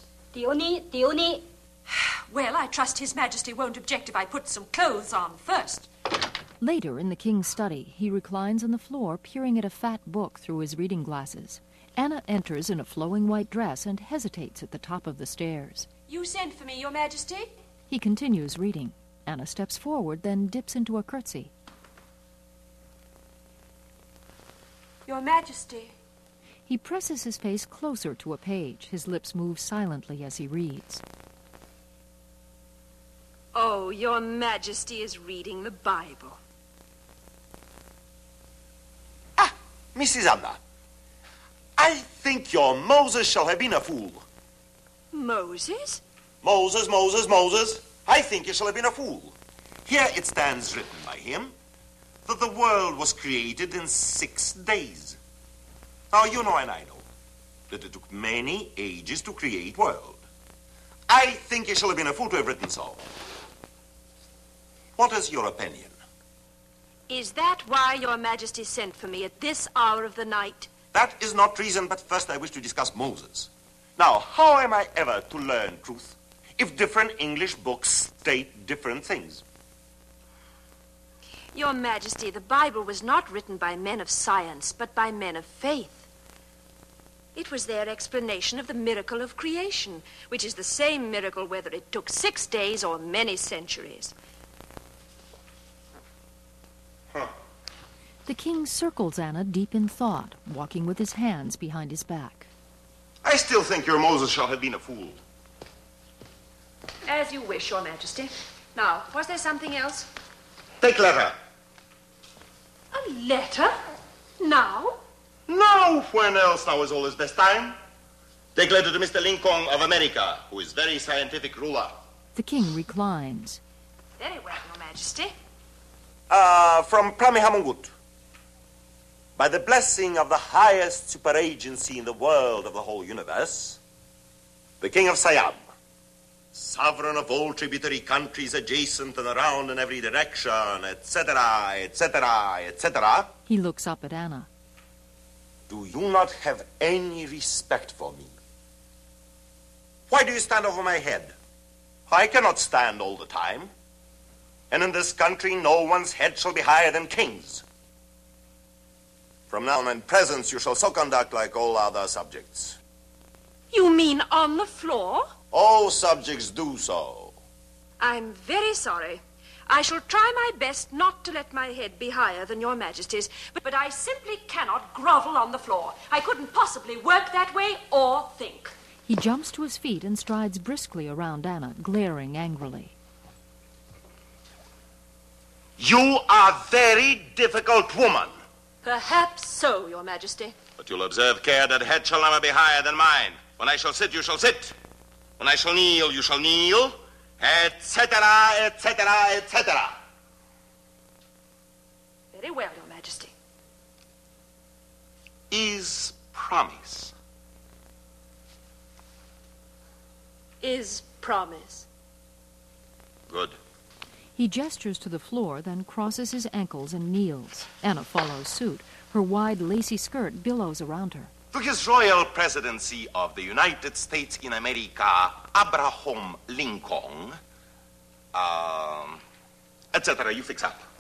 Well, I trust His Majesty won't object if I put some clothes on first. Later, in the king's study, he reclines on the floor, peering at a fat book through his reading glasses. Anna enters in a flowing white dress and hesitates at the top of the stairs. You sent for me, Your Majesty? He continues reading. Anna steps forward, then dips into a curtsy. Your Majesty. He presses his face closer to a page. His lips move silently as he reads. Oh, Your Majesty is reading the Bible. Mrs. Anna, I think your Moses shall have been a fool. Moses? Moses. I think he shall have been a fool. Here it stands written by him that the world was created in 6 days. Now, you know and I know that it took many ages to create world. I think he shall have been a fool to have written so. What is your opinion? Is that why Your Majesty sent for me at this hour of the night? That is not reason, but first I wish to discuss Moses. Now, how am I ever to learn truth if different English books state different things? Your Majesty, the Bible was not written by men of science, but by men of faith. It was their explanation of the miracle of creation, which is the same miracle whether it took 6 days or many centuries. The king circles Anna deep in thought, walking with his hands behind his back. I still think your Moses shall have been a fool. As you wish, Your Majesty. Now, was there something else? Take letter. A letter? Now? Now, when else? Now is all his best time. Take letter to Mr. Lincoln of America, who is very scientific ruler. The king reclines. Very well, Your Majesty. From Pramihamungut. By the blessing of the highest superagency in the world of the whole universe, the King of Siam, sovereign of all tributary countries adjacent and around in every direction, etc., etc., etc. He looks up at Anna. Do you not have any respect for me? Why do you stand over my head? I cannot stand all the time. And in this country, no one's head shall be higher than king's. From now on in presence, you shall so conduct like all other subjects. You mean on the floor? All subjects do so. I'm very sorry. I shall try my best not to let my head be higher than Your Majesty's, but I simply cannot grovel on the floor. I couldn't possibly work that way or think. He jumps to his feet and strides briskly around Anna, glaring angrily. You are a very difficult woman. Perhaps so, Your Majesty. But you'll observe care that head shall never be higher than mine. When I shall sit, you shall sit. When I shall kneel, you shall kneel, etc., etc., etc. Very well, Your Majesty. Is promise. Is promise. Good. He gestures to the floor, then crosses his ankles and kneels. Anna follows suit. Her wide, lacy skirt billows around her. To His Royal Presidency of the United States in America, Abraham Lincoln, etc. You fix up.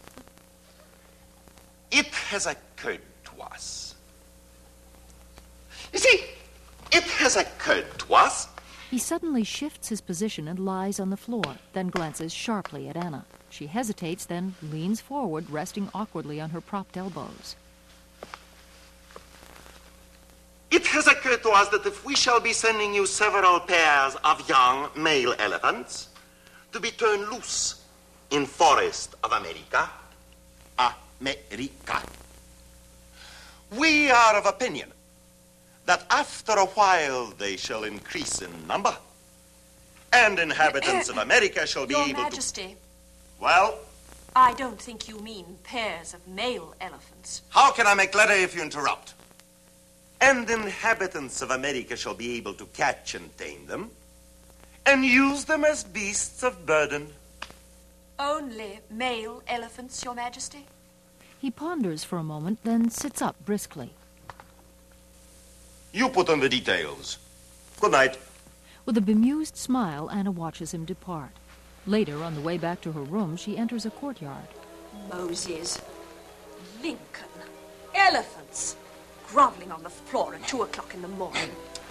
It has occurred to us. You see, it has occurred to us. He suddenly shifts his position and lies on the floor, then glances sharply at Anna. She hesitates, then leans forward, resting awkwardly on her propped elbows. It has occurred to us that if we shall be sending you several pairs of young male elephants to be turned loose in forest of America, we are of opinion that after a while they shall increase in number, and inhabitants of America shall be Your able Majesty. to... Well? I don't think you mean pairs of male elephants. How can I make letter if you interrupt? And inhabitants of America shall be able to catch and tame them, and use them as beasts of burden. Only male elephants, Your Majesty? He ponders for a moment, then sits up briskly. You put on the details. Good night. With a bemused smile, Anna watches him depart. Later, on the way back to her room, she enters a courtyard. Moses, Lincoln, elephants, groveling on the floor at 2 o'clock in the morning.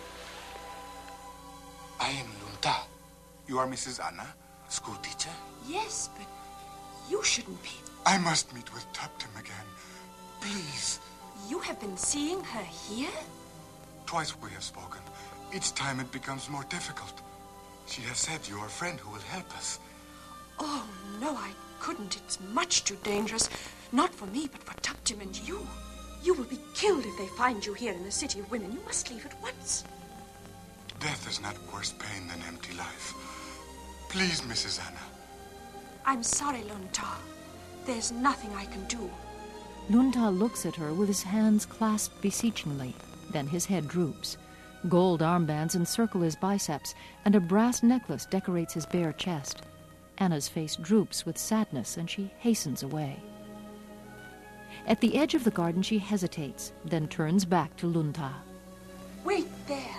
I am Lunta. You are Mrs. Anna, school teacher? Yes, but you shouldn't be. I must meet with Tuptim again. Please. You have been seeing her here? Twice we have spoken. Each time it becomes more difficult. She has said you are a friend who will help us. Oh, no, I couldn't. It's much too dangerous. Not for me, but for Tuptim and you. You will be killed if they find you here in the City of Women. You must leave at once. Death is not worse pain than empty life. Please, Mrs. Anna. I'm sorry, Lunta. There's nothing I can do. Lunta looks at her with his hands clasped beseechingly. Then his head droops. Gold armbands encircle his biceps, and a brass necklace decorates his bare chest. Anna's face droops with sadness, and she hastens away. At the edge of the garden, she hesitates, then turns back to Lunta. Wait there.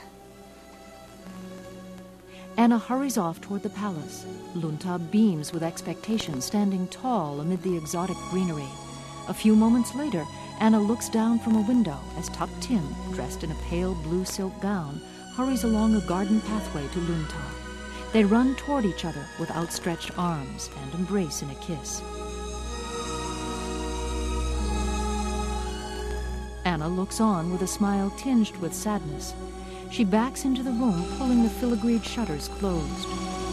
Anna hurries off toward the palace. Lunta beams with expectation, standing tall amid the exotic greenery. A few moments later, Anna looks down from a window as Tuptim, dressed in a pale blue silk gown, hurries along a garden pathway to Lunta. They run toward each other with outstretched arms and embrace in a kiss. Anna looks on with a smile tinged with sadness. She backs into the room, pulling the filigreed shutters closed.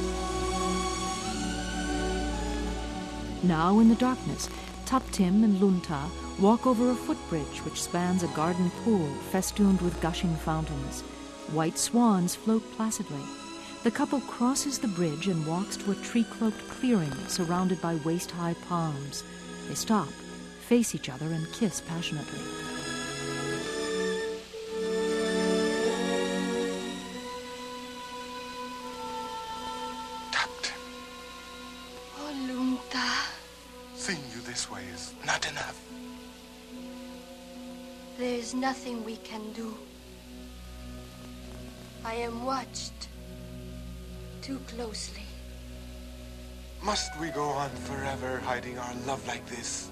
Now, in the darkness, Tuptim and Lunta walk over a footbridge which spans a garden pool festooned with gushing fountains. White swans float placidly. The couple crosses the bridge and walks to a tree-cloaked clearing surrounded by waist-high palms. They stop, face each other, and kiss passionately. Captain. Oh, Lunta. Seeing you this way is not enough. There is nothing we can do. I am watched too closely. Must we go on forever hiding our love like this?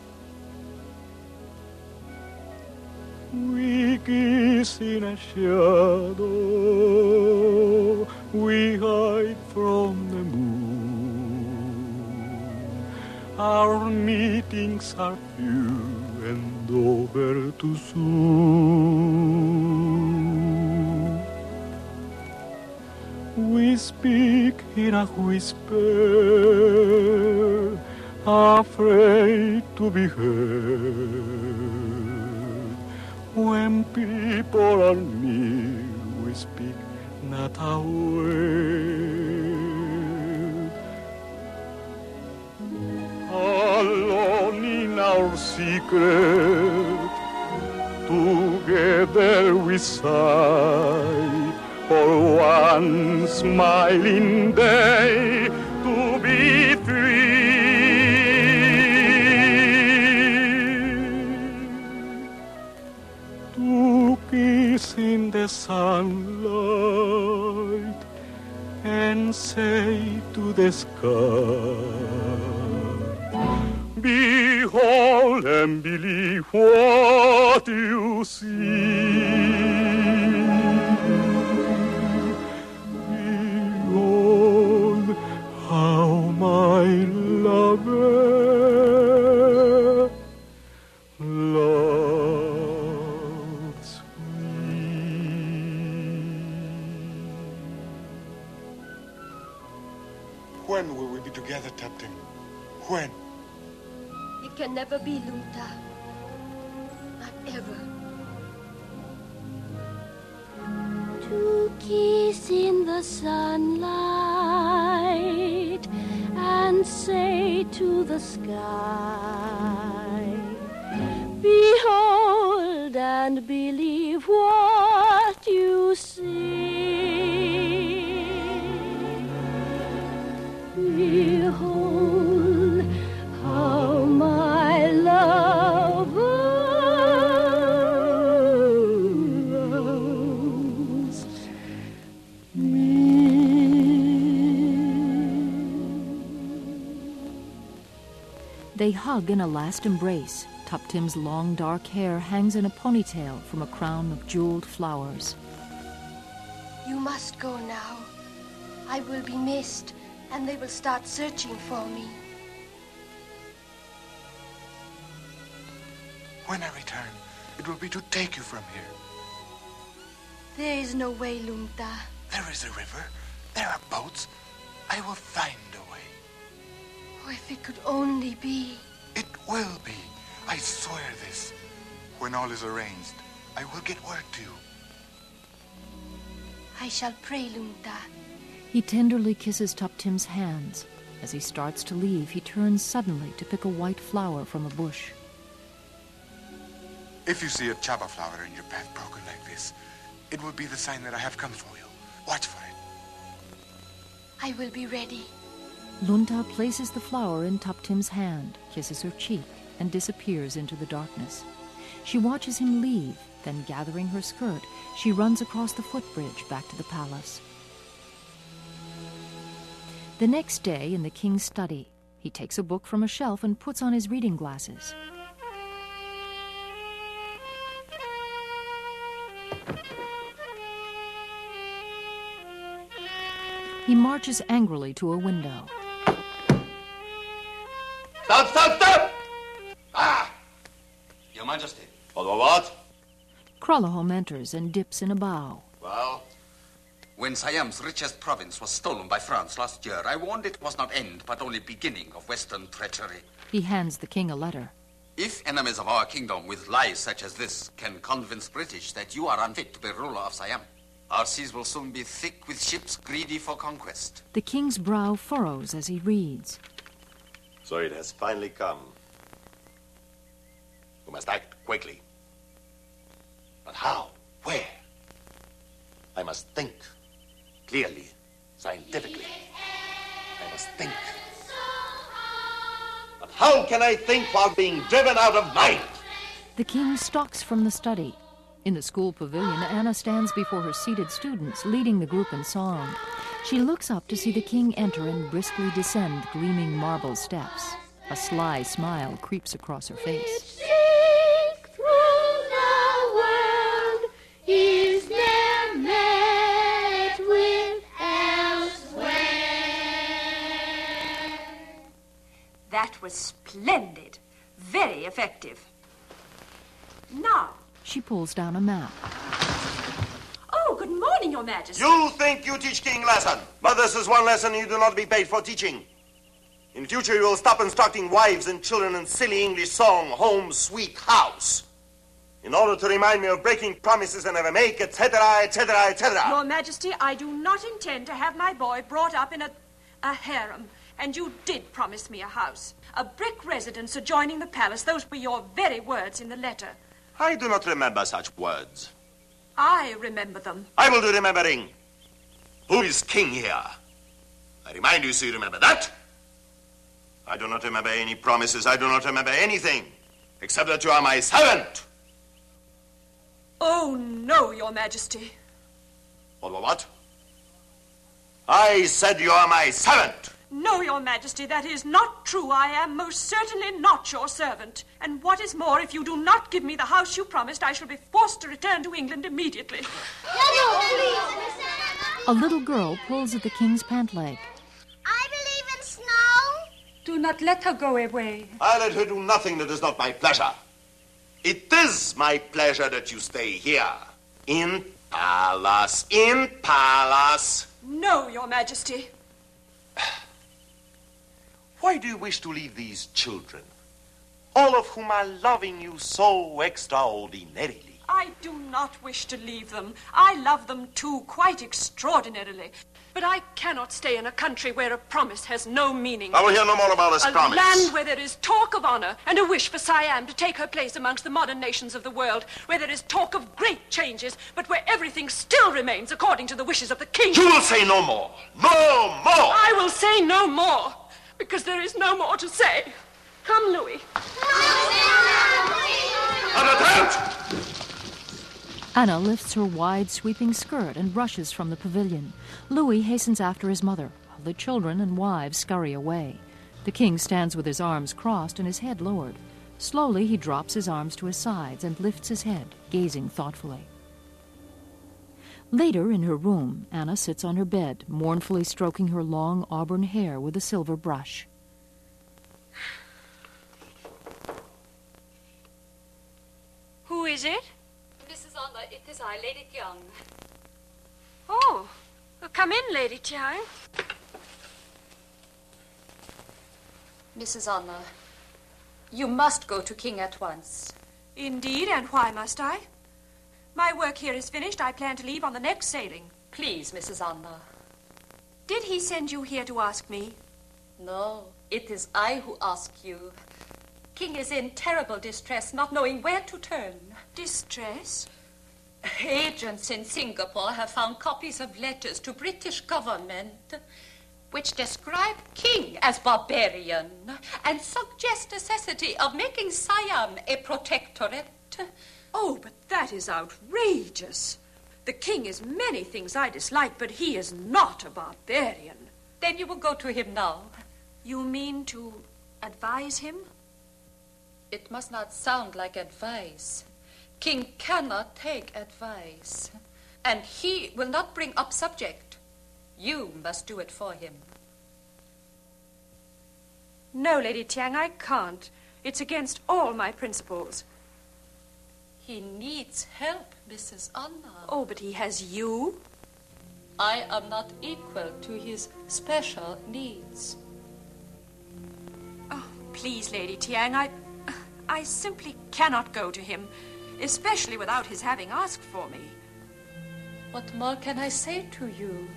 We kiss in a shadow, we hide from the moon. Our meetings are few and over too soon. We speak in a whisper, afraid to be heard. When people are near, we speak not a word. Alone in our secret, together we sigh for one smiling day to be free. To kiss in the sunlight and say to the sky, behold and believe what you see. Behold how my lover loves me. When will we be together, Captain? When? It can never be, Lunta. Not ever. To kiss in the sunlight and say to the sky, behold and believe what you see. Behold how my lover loves me. They hug in a last embrace. Tuptim's long dark hair hangs in a ponytail from a crown of jeweled flowers. You must go now. I will be missed, and they will start searching for me. When I return, it will be to take you from here. There is no way, Lunta. There is a river. There are boats. I will find a way. Oh, if it could only be. It will be. I swear this. When all is arranged, I will get word to you. I shall pray, Lunta. He tenderly kisses Tuptim's hands. As he starts to leave, he turns suddenly to pick a white flower from a bush. If you see a chaba flower in your path broken like this, it will be the sign that I have come for you. Watch for it. I will be ready. Lunta places the flower in Tuptim's hand, kisses her cheek, and disappears into the darkness. She watches him leave, then gathering her skirt, she runs across the footbridge back to the palace. The next day, in the king's study, he takes a book from a shelf and puts on his reading glasses. He marches angrily to a window. Stop, stop, stop! Ah! Your Majesty. What? Kralahome enters and dips in a bow. Well, when Siam's richest province was stolen by France last year, I warned it was not end, but only beginning of Western treachery. He hands the king a letter. If enemies of our kingdom with lies such as this can convince British that you are unfit to be ruler of Siam, Our seas will soon be thick with ships greedy for conquest. The king's brow furrows as he reads. So it has finally come. We must act quickly. But how? Where? I must think clearly, scientifically. I must think. But how can I think while being driven out of mind? The king stalks from the study. In the school pavilion, Anna stands before her seated students, leading the group in song. She looks up to see the king enter and briskly descend gleaming marble steps. A sly smile creeps across her face. Is there met with elsewhere? That was splendid. Very effective. Now. She pulls down a map. Oh, good morning, Your Majesty. You think you teach king lesson, but this is one lesson you do not be paid for teaching. In future, you will stop instructing wives and children in silly English song, Home Sweet House, in order to remind me of breaking promises I never make, etc., etc., etc. Your Majesty, I do not intend to have my boy brought up in a harem. And you did promise me a house. A brick residence adjoining the palace. Those were your very words in the letter. I do not remember such words. I remember them. I will do remembering. Who is king here? I remind you so you remember that. I do not remember any promises. I do not remember anything. Except that you are my servant. Oh, no, Your Majesty. What? I said you are my servant. No, Your Majesty, that is not true. I am most certainly not your servant. And what is more, if you do not give me the house you promised, I shall be forced to return to England immediately. A little girl pulls at the king's pant leg. I believe in snow. Do not let her go away. I let her do nothing that is not my pleasure. It is my pleasure that you stay here. In palace. In palace. No, Your Majesty. Why do you wish to leave these children, all of whom are loving you so extraordinarily? I do not wish to leave them. I love them too, quite extraordinarily. But I cannot stay in a country where a promise has no meaning. I will hear no more about this promise. A land where there is talk of honor and a wish for Siam to take her place amongst the modern nations of the world, where there is talk of great changes, but where everything still remains according to the wishes of the king. You will say no more. No more. I will say no more. Because there is no more to say. Come, Louis. Anna lifts her wide, sweeping skirt and rushes from the pavilion. Louis hastens after his mother, while the children and wives scurry away. The king stands with his arms crossed and his head lowered. Slowly, he drops his arms to his sides and lifts his head, gazing thoughtfully. Later, in her room, Anna sits on her bed, mournfully stroking her long auburn hair with a silver brush. Who is it? Mrs. Anna, it is I, Lady Tiang. Oh, come in, Lady Tiang. Mrs. Anna, you must go to King at once. Indeed, and why must I? My work here is finished. I plan to leave on the next sailing. Please, Mrs. Anna. Did he send you here to ask me? No, it is I who ask you. King is in terrible distress, not knowing where to turn. Distress? Agents in Singapore have found copies of letters to British government which describe King as barbarian and suggest necessity of making Siam a protectorate. Oh, but that is outrageous. The king is many things I dislike, but he is not a barbarian. Then you will go to him now. You mean to advise him? It must not sound like advice. King cannot take advice. And he will not bring up subject. You must do it for him. No, Lady Tiang, I can't. It's against all my principles. He needs help, Mrs. Anna. Oh, but he has you. I am not equal to his special needs. Oh, please, Lady Tiang, I simply cannot go to him, especially without his having asked for me. What more can I say to you?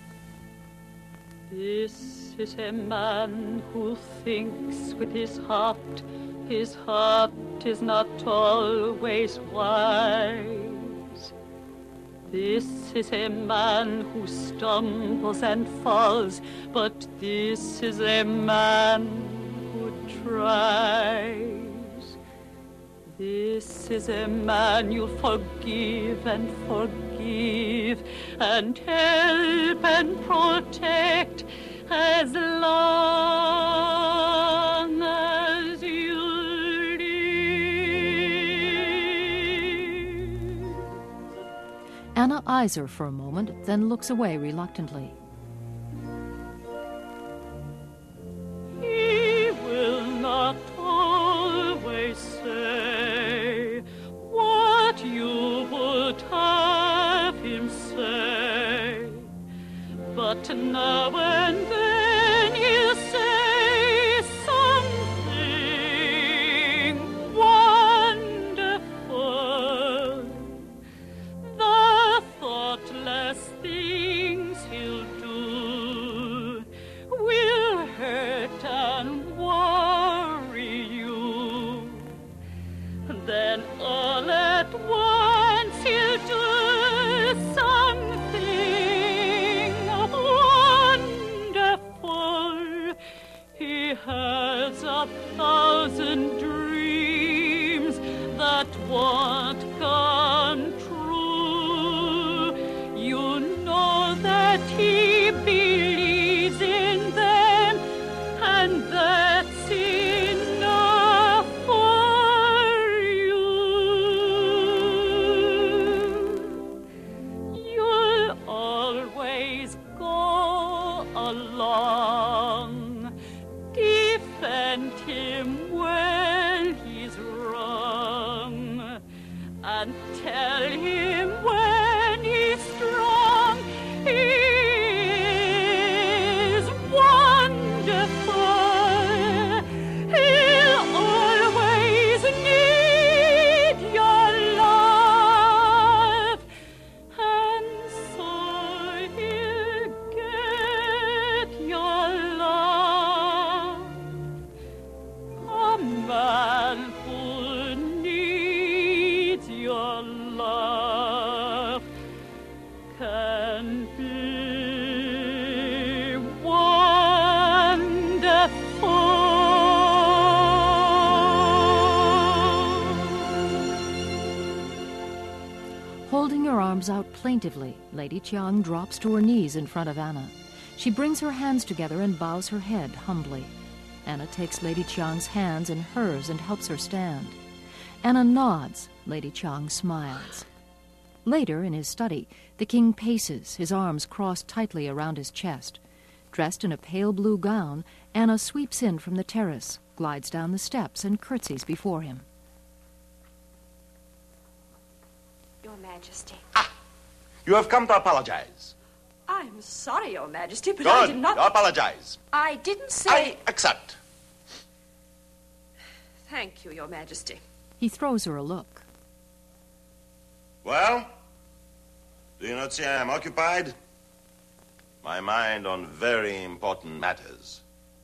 This is a man who thinks with his heart. His heart is not always wise. This is a man who stumbles and falls, but this is a man who tries. This is a man you'll forgive and forgive and help and protect as long as you live. Anna eyes her for a moment, then looks away reluctantly. He will not always say what you would have him say, but now and then he'll say something wonderful. The thoughtless things he'll do will hurt and worry you. Then all at once he'll do something wonderful. He has 1,000 dreams that won't come true. You know that he believes in them, and that's enough for you. You'll always go along, defend him when he's wrong, and tell him when he's strong. He's wonderful. He'll always need your love, and so he'll get your love. A man who needs your love can be wonderful. Holding her arms out plaintively, Lady Chiang drops to her knees in front of Anna. She brings her hands together and bows her head humbly. Anna takes Lady Chiang's hands in hers and helps her stand. Anna nods. Lady Chiang smiles. Later, in his study, the king paces, his arms crossed tightly around his chest. Dressed in a pale blue gown, Anna sweeps in from the terrace, glides down the steps, and curtsies before him. Your Majesty. You have come to apologize. I'm sorry, Your Majesty, but Good. I did not... You apologize. I didn't say... I accept. Thank you, Your Majesty. He throws her a look. Well, do you not see I am occupied? My mind on very important matters.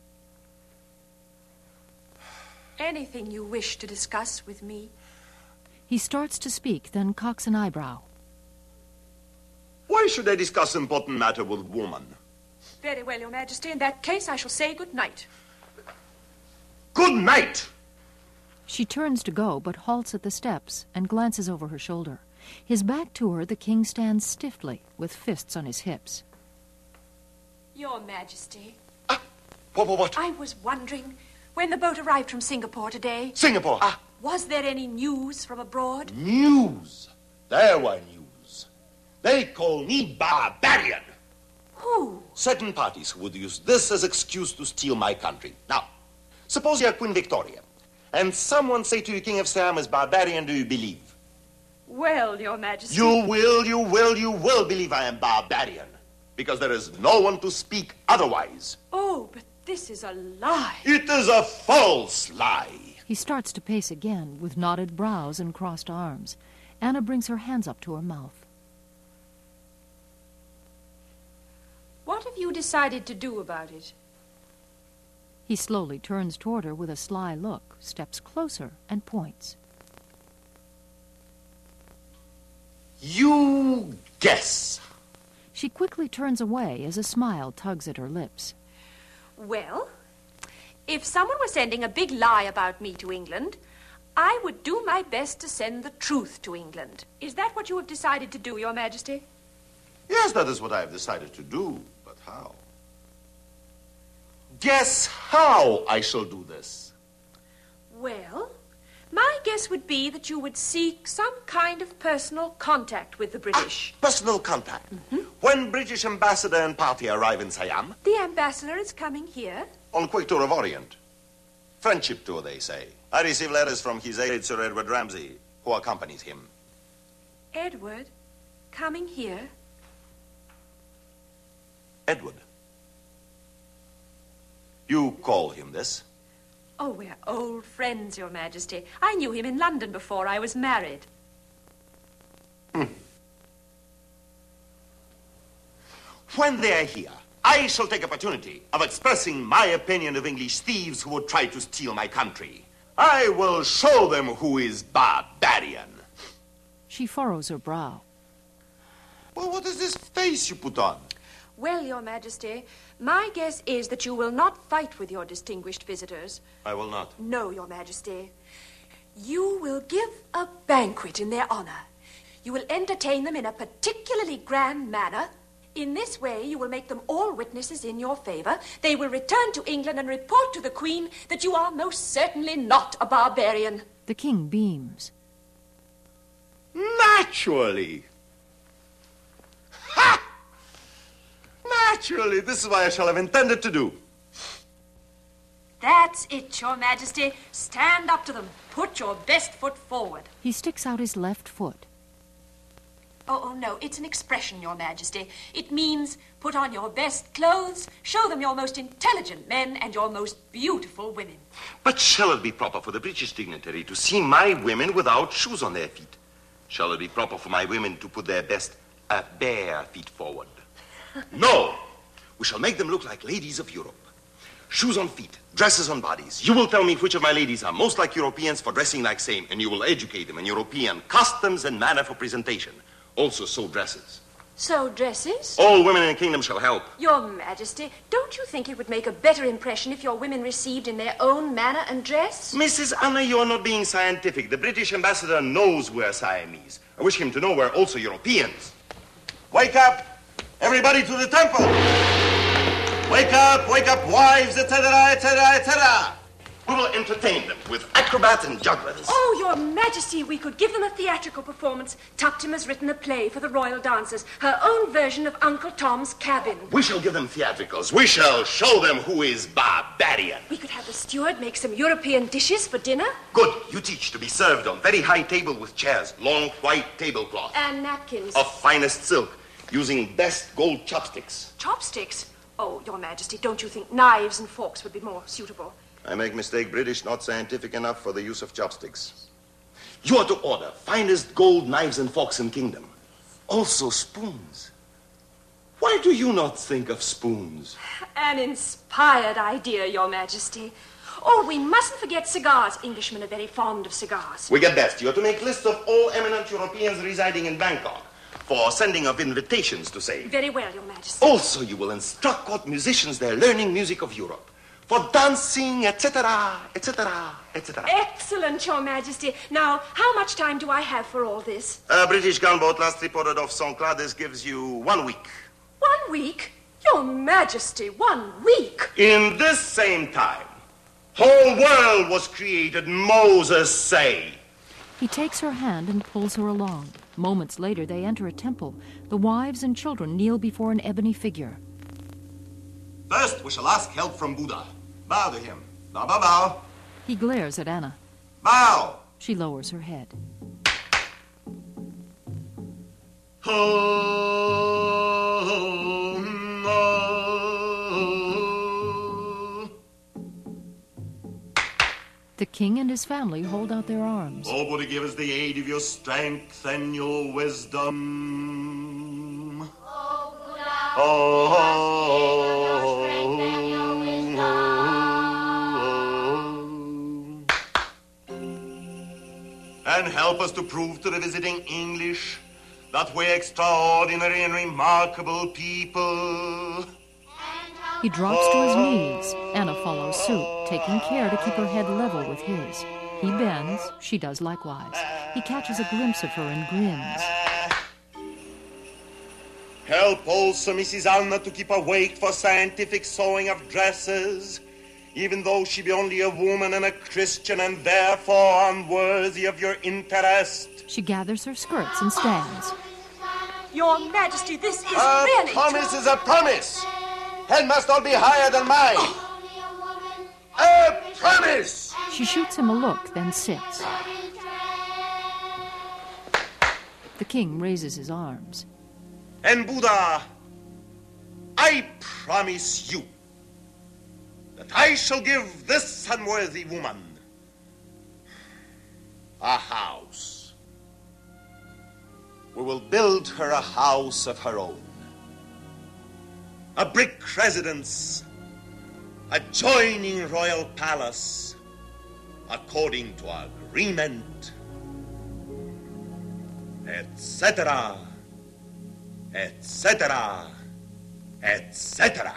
Anything you wish to discuss with me? He starts to speak, then cocks an eyebrow. Why should I discuss important matter with woman? Very well, Your Majesty. In that case, I shall say good night. Good night! She turns to go, but halts at the steps and glances over her shoulder. His back to her, the king stands stiffly, with fists on his hips. Your Majesty. What? I was wondering, when the boat arrived from Singapore today... Singapore? Was there any news from abroad? News? There were news. They call me barbarian. Who? Certain parties would use this as excuse to steal my country. Now, suppose you're Queen Victoria, and someone say to you, King of Siam is barbarian, do you believe? Well, Your Majesty... You will believe I am barbarian, because there is no one to speak otherwise. Oh, but this is a lie. It is a false lie. He starts to pace again, with knotted brows and crossed arms. Anna brings her hands up to her mouth. What have you decided to do about it? He slowly turns toward her with a sly look, steps closer, and points. You guess. She quickly turns away as a smile tugs at her lips. Well, if someone were sending a big lie about me to England, I would do my best to send the truth to England. Is that what you have decided to do, Your Majesty? Yes, that is what I have decided to do. But how? Guess how I shall do this. Well, my guess would be that you would seek some kind of personal contact with the British. Personal contact? Mm-hmm. When British ambassador and party arrive in Siam? The ambassador is coming here? On quick tour of Orient. Friendship tour, they say. I receive letters from His Aid, Sir Edward Ramsay, who accompanies him. Edward? Coming here? Edward. You call him this? Oh, we're old friends, Your Majesty. I knew him in London before I was married. When they are here, I shall take opportunity of expressing my opinion of English thieves who would try to steal my country. I will show them who is barbarian. She furrows her brow. Well, what is this face you put on? Well, Your Majesty, my guess is that you will not fight with your distinguished visitors. I will not. No, Your Majesty. You will give a banquet in their honor. You will entertain them in a particularly grand manner. In this way, you will make them all witnesses in your favor. They will return to England and report to the Queen that you are most certainly not a barbarian. The king beams. Naturally. Ha! Naturally, this is what I shall have intended to do. That's it, Your Majesty. Stand up to them. Put your best foot forward. He sticks out his left foot. Oh, no, it's an expression, Your Majesty. It means put on your best clothes, show them your most intelligent men and your most beautiful women. But shall it be proper for the British dignitary to see my women without shoes on their feet? Shall it be proper for my women to put their best bare feet forward? No! We shall make them look like ladies of Europe. Shoes on feet, dresses on bodies. You will tell me which of my ladies are most like Europeans for dressing like same, and you will educate them in European customs and manner for presentation. Also sew dresses. Sew dresses? All women in the kingdom shall help. Your Majesty, don't you think it would make a better impression if your women received in their own manner and dress? Mrs. Anna, you are not being scientific. The British ambassador knows we're Siamese. I wish him to know we're also Europeans. Wake up! Everybody to the temple! Wake up, wives, etc., etc., etc. We will entertain them with acrobats and jugglers. Oh, Your Majesty, we could give them a theatrical performance. Tuptim has written a play for the royal dancers, her own version of Uncle Tom's Cabin. We shall give them theatricals. We shall show them who is barbarian. We could have the steward make some European dishes for dinner. Good. You teach to be served on very high table with chairs, long white tablecloth. And napkins. Of finest silk, using best gold chopsticks. Chopsticks? Oh, Your Majesty, don't you think knives and forks would be more suitable? I make mistake, British, not scientific enough for the use of chopsticks. You are to order finest gold knives and forks in kingdom. Also spoons. Why do you not think of spoons? An inspired idea, Your Majesty. Oh, we mustn't forget cigars. Englishmen are very fond of cigars. We get best. You are to make lists of all eminent Europeans residing in Bangkok for sending of invitations to say. Very well, Your Majesty. Also, you will instruct court musicians their learning music of Europe. For dancing, etc., etc., etc. Excellent, Your Majesty. Now, how much time do I have for all this? A British gunboat last reported off St. Clair. This gives you 1 week. 1 week? Your Majesty, 1 week? In this same time, whole world was created, Moses say. He takes her hand and pulls her along. Moments later, they enter a temple. The wives and children kneel before an ebony figure. First, we shall ask help from Buddha. Bow to him. Bow, bow, bow. He glares at Anna. Bow. She lowers her head. The king and his family hold out their arms. Oh, Buddha, give us the aid of your strength and your wisdom. Oh, Buddha, And help us to prove to the visiting English that we're extraordinary and remarkable people. He drops to his knees. Anna follows suit, taking care to keep her head level with his. He bends, she does likewise. He catches a glimpse of her and grins. Help also Mrs. Anna to keep awake for scientific sewing of dresses, even though she be only a woman and a Christian and therefore unworthy of your interest. She gathers her skirts and stands. Your Majesty, this is A really... promise is a promise. Hell must not be higher than mine. A promise! She shoots him a look, then sits. The king raises his arms. And Buddha, I promise you that I shall give this unworthy woman a house. We will build her a house of her own. A brick residence adjoining royal palace according to agreement, etc., etc., etc.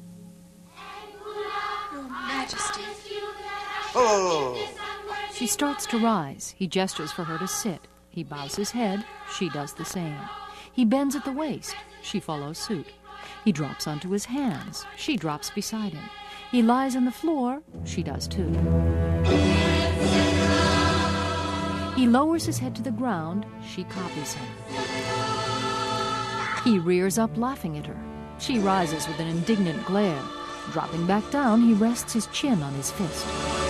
Your Majesty. Oh. She starts to rise. He gestures for her to sit. He bows his head. She does the same. He bends at the waist. She follows suit. He drops onto his hands. She drops beside him. He lies on the floor. She does too. He lowers his head to the ground. She copies him. He rears up, laughing at her. She rises with an indignant glare. Dropping back down, he rests his chin on his fist.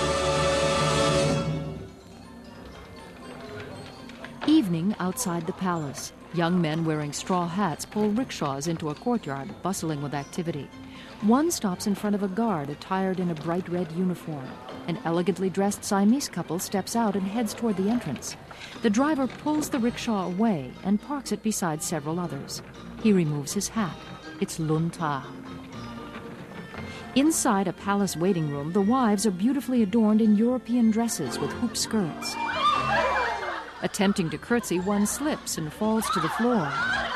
Evening outside the palace. Young men wearing straw hats pull rickshaws into a courtyard bustling with activity. One stops in front of a guard attired in a bright red uniform. An elegantly dressed Siamese couple steps out and heads toward the entrance. The driver pulls the rickshaw away and parks it beside several others. He removes his hat. It's Lun Ta. Inside a palace waiting room, the wives are beautifully adorned in European dresses with hoop skirts. Attempting to curtsy, one slips and falls to the floor.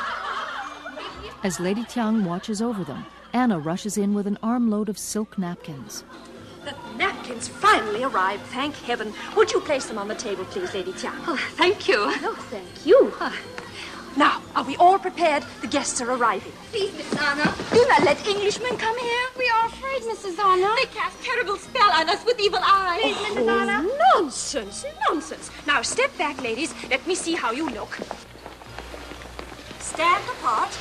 As Lady Tiang watches over them, Anna rushes in with an armload of silk napkins. The napkins finally arrived, thank heaven. Would you place them on the table, please, Lady Tiang? Oh, thank you. Oh, thank you. Now, are we all prepared? The guests are arriving. Please, Miss Anna. Do not let Englishmen come here. We are afraid, Mrs. Anna. They cast terrible spell on us with evil eyes. Please, Mrs. Anna. Nonsense, nonsense. Now, step back, ladies. Let me see how you look. Stand apart.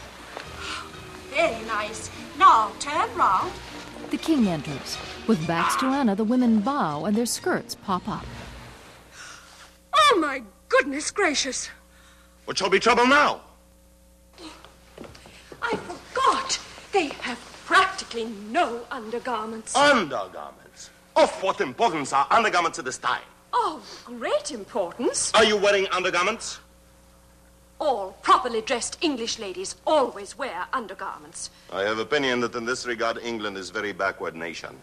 Very nice. Now, turn round. The king enters. With backs to Anna, the women bow and their skirts pop up. Oh, my goodness gracious. What shall be trouble now? I forgot. They have practically no undergarments. Undergarments? Of what importance are undergarments at this time? Oh, great importance. Are you wearing undergarments? All properly dressed English ladies always wear undergarments. I have opinion that in this regard, England is a very backward nation.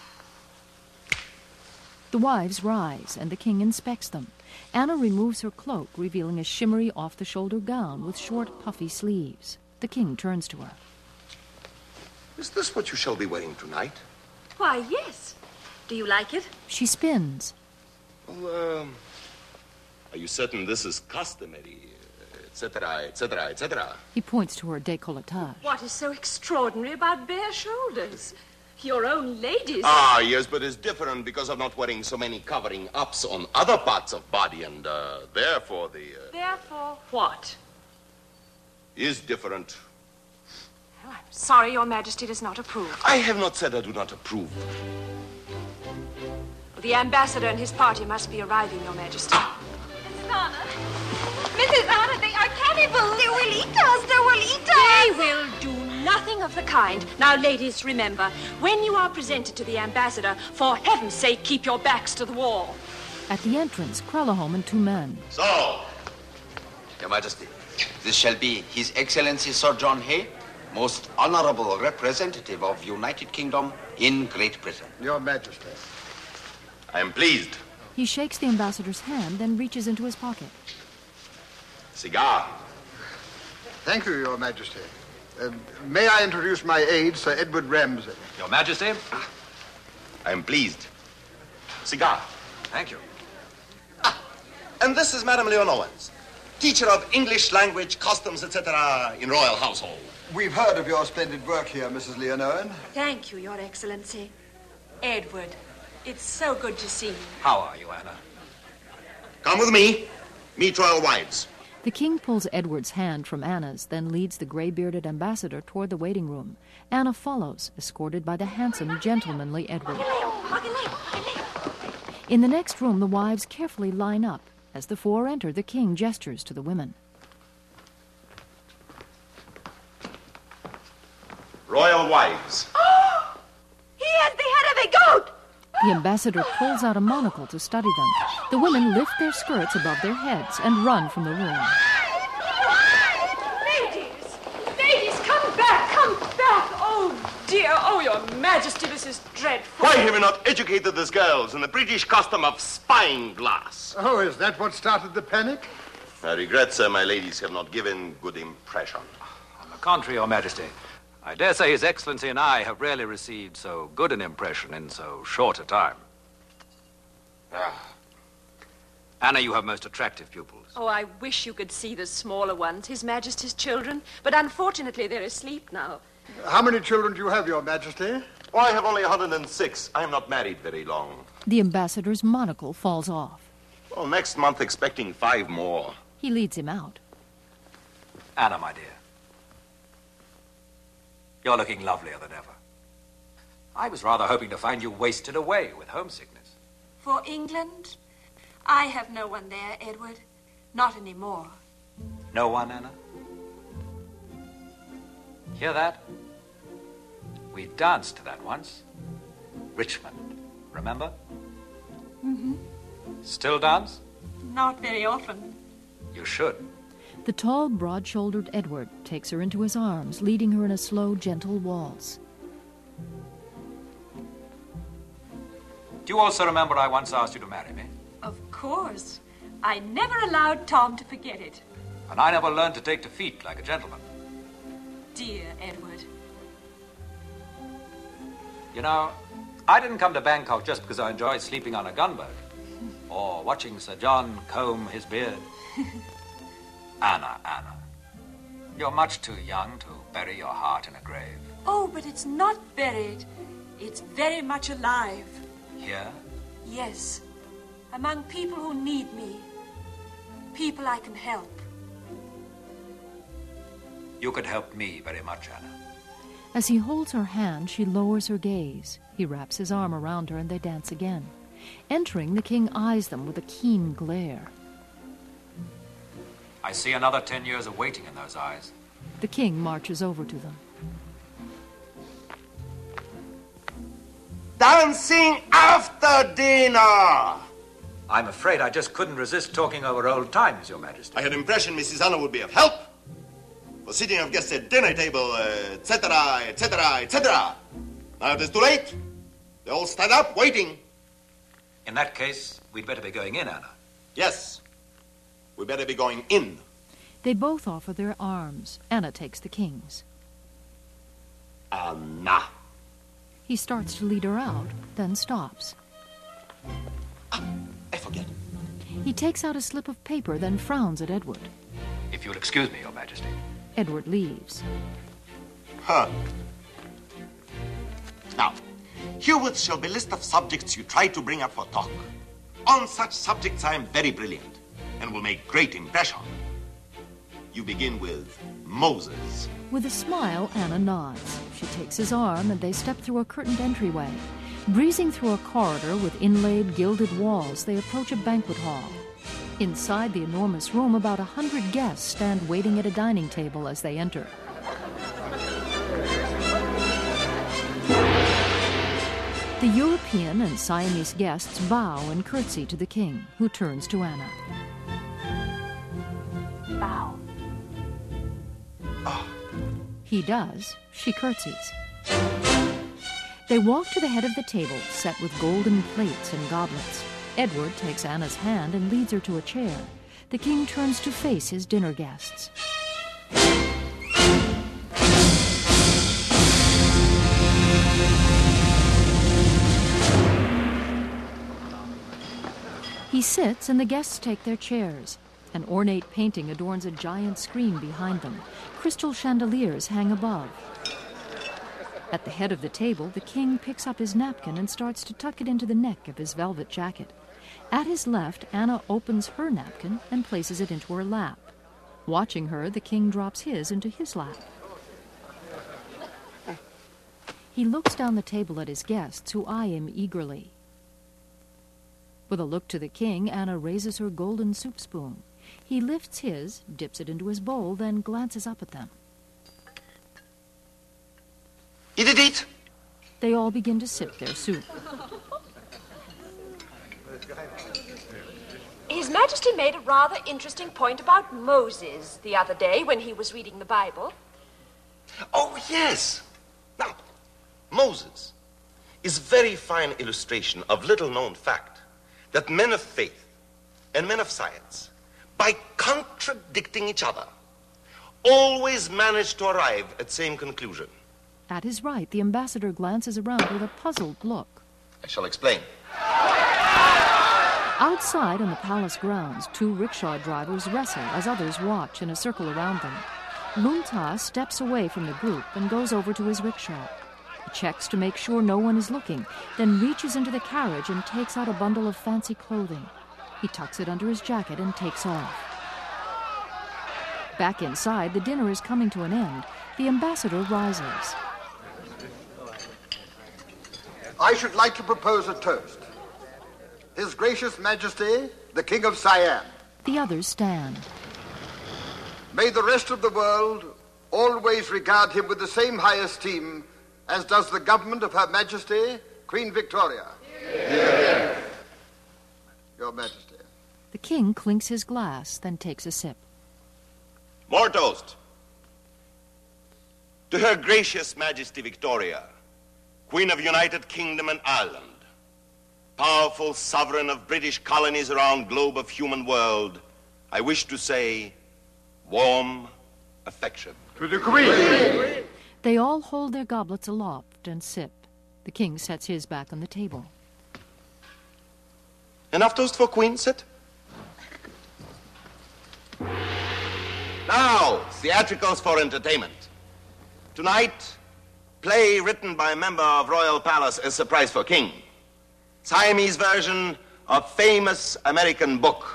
The wives rise, and the king inspects them. Anna removes her cloak, revealing a shimmery off-the-shoulder gown with short, puffy sleeves. The king turns to her. Is this what you shall be wearing tonight? Why, yes. Do you like it? She spins. Well, are you certain this is customary, etc., etc., etc.? He points to her décolletage. What is so extraordinary about bare shoulders? Your own ladies... Ah, yes, but it's different because of not wearing so many covering-ups on other parts of body, and therefore the... Therefore what? Is different. Well, I'm sorry Your Majesty does not approve. I have not said I do not approve. The ambassador and his party must be arriving, Your Majesty. Mrs. Anna. Mrs. Anna, they are cannibals. They will eat us. They will eat us. They will do nothing of the kind. Now, ladies, remember, when you are presented to the ambassador, for heaven's sake, keep your backs to the wall. At the entrance, Kralahome and two men. So, Your Majesty, this shall be His Excellency Sir John Hay most honorable representative of United Kingdom in Great Britain. Your Majesty. I am pleased. He shakes the ambassador's hand, then reaches into his pocket. Cigar. Thank you, Your Majesty. May I introduce my aide, Sir Edward Ramsay? Your Majesty? I am pleased. Cigar. Thank you. And this is Madame Leonowens, teacher of English language, customs, etc. in royal household. We've heard of your splendid work here, Mrs. Leonowen. Thank you, Your Excellency. Edward, it's so good to see you. How are you, Anna? Come with me. Meet royal wives. The king pulls Edward's hand from Anna's, then leads the gray-bearded ambassador toward the waiting room. Anna follows, escorted by the handsome, gentlemanly Edward. In the next room, the wives carefully line up. As the four enter, the king gestures to the women. Royal wives. Oh! He has the head of a goat! The ambassador pulls out a monocle to study them. The women lift their skirts above their heads and run from the room. Ladies! Ladies, come back! Come back! Oh, dear! Oh, Your Majesty, this is dreadful. Why have you not educated these girls in the British custom of spying glass? Oh, is that what started the panic? I regret, sir, my ladies have not given good impression. On the contrary, Your Majesty, I dare say His Excellency and I have rarely received so good an impression in so short a time. Anna, you have most attractive pupils. Oh, I wish you could see the smaller ones, His Majesty's children. But unfortunately, they're asleep now. How many children do you have, Your Majesty? Oh, I have only 106. I am not married very long. The ambassador's monocle falls off. Well, next month expecting 5 more. He leads him out. Anna, my dear. You're looking lovelier than ever. I was rather hoping to find you wasted away with homesickness. For England? I have no one there, Edward. Not anymore. No one, Anna? Hear that? We danced to that once. Richmond, remember? Mm-hmm. Still dance? Not very often. You should. The tall, broad-shouldered Edward takes her into his arms, leading her in a slow, gentle waltz. Do you also remember I once asked you to marry me? Of course. I never allowed Tom to forget it. And I never learned to take defeat like a gentleman. Dear Edward. You know, I didn't come to Bangkok just because I enjoyed sleeping on a gunboat or watching Sir John comb his beard. Anna, you're much too young to bury your heart in a grave. Oh, but it's not buried. It's very much alive. Here? Yes. Among people who need me. People I can help. You could help me very much, Anna. As he holds her hand, she lowers her gaze. He wraps his arm around her and they dance again. Entering, the king eyes them with a keen glare. I see another 10 years of waiting in those eyes. The king marches over to them. Dancing after dinner! I'm afraid I just couldn't resist talking over old times, Your Majesty. I had impression Mrs. Anna would be of help. For sitting of guests at dinner table, etc., etc., etc. Now it is too late. They all stand up, waiting. In that case, we'd better be going in, Anna. Yes. We better be going in. They both offer their arms. Anna takes the king's. Anna. He starts to lead her out, then stops. I forget. He takes out a slip of paper, then frowns at Edward. If you'll excuse me, Your Majesty. Edward leaves. Huh. Now, herewith shall be a list of subjects you try to bring up for talk. On such subjects I am very brilliant and will make great impression. You begin with Moses. With a smile, Anna nods. She takes his arm and they step through a curtained entryway. Breezing through a corridor with inlaid, gilded walls, they approach a banquet hall. Inside the enormous room, about 100 guests stand waiting at a dining table as they enter. The European and Siamese guests bow and curtsy to the king, who turns to Anna. Bow. He does. She curtsies. They walk to the head of the table, set with golden plates and goblets. Edward takes Anna's hand and leads her to a chair. The king turns to face his dinner guests. He sits and the guests take their chairs. An ornate painting adorns a giant screen behind them. Crystal chandeliers hang above. At the head of the table, the king picks up his napkin and starts to tuck it into the neck of his velvet jacket. At his left, Anna opens her napkin and places it into her lap. Watching her, the king drops his into his lap. He looks down the table at his guests, who eye him eagerly. With a look to the king, Anna raises her golden soup spoon. He lifts his, dips it into his bowl, then glances up at them. Eat. They all begin to sip their soup. His Majesty made a rather interesting point about Moses the other day when he was reading the Bible. Oh, yes. Now, Moses is a very fine illustration of little-known fact that men of faith and men of science, by contradicting each other, always manage to arrive at the same conclusion. At his right, the ambassador glances around with a puzzled look. I shall explain. Outside on the palace grounds, two rickshaw drivers wrestle as others watch in a circle around them. Lunta steps away from the group and goes over to his rickshaw. He checks to make sure no one is looking, then reaches into the carriage and takes out a bundle of fancy clothing. He tucks it under his jacket and takes off. Back inside, the dinner is coming to an end. The ambassador rises. I should like to propose a toast. His Gracious Majesty, the King of Siam. The others stand. May the rest of the world always regard him with the same high esteem as does the government of Her Majesty, Queen Victoria. Yeah. Your Majesty. The king clinks his glass, then takes a sip. More toast. To Her Gracious Majesty Victoria, Queen of United Kingdom and Ireland, powerful sovereign of British colonies around globe of human world, I wish to say warm affection. To the Queen! They all hold their goblets aloft and sip. The king sets his back on the table. Enough toast for Queen, sit. Now, theatricals for entertainment. Tonight, play written by a member of Royal Palace as surprise for King. Siamese version of famous American book.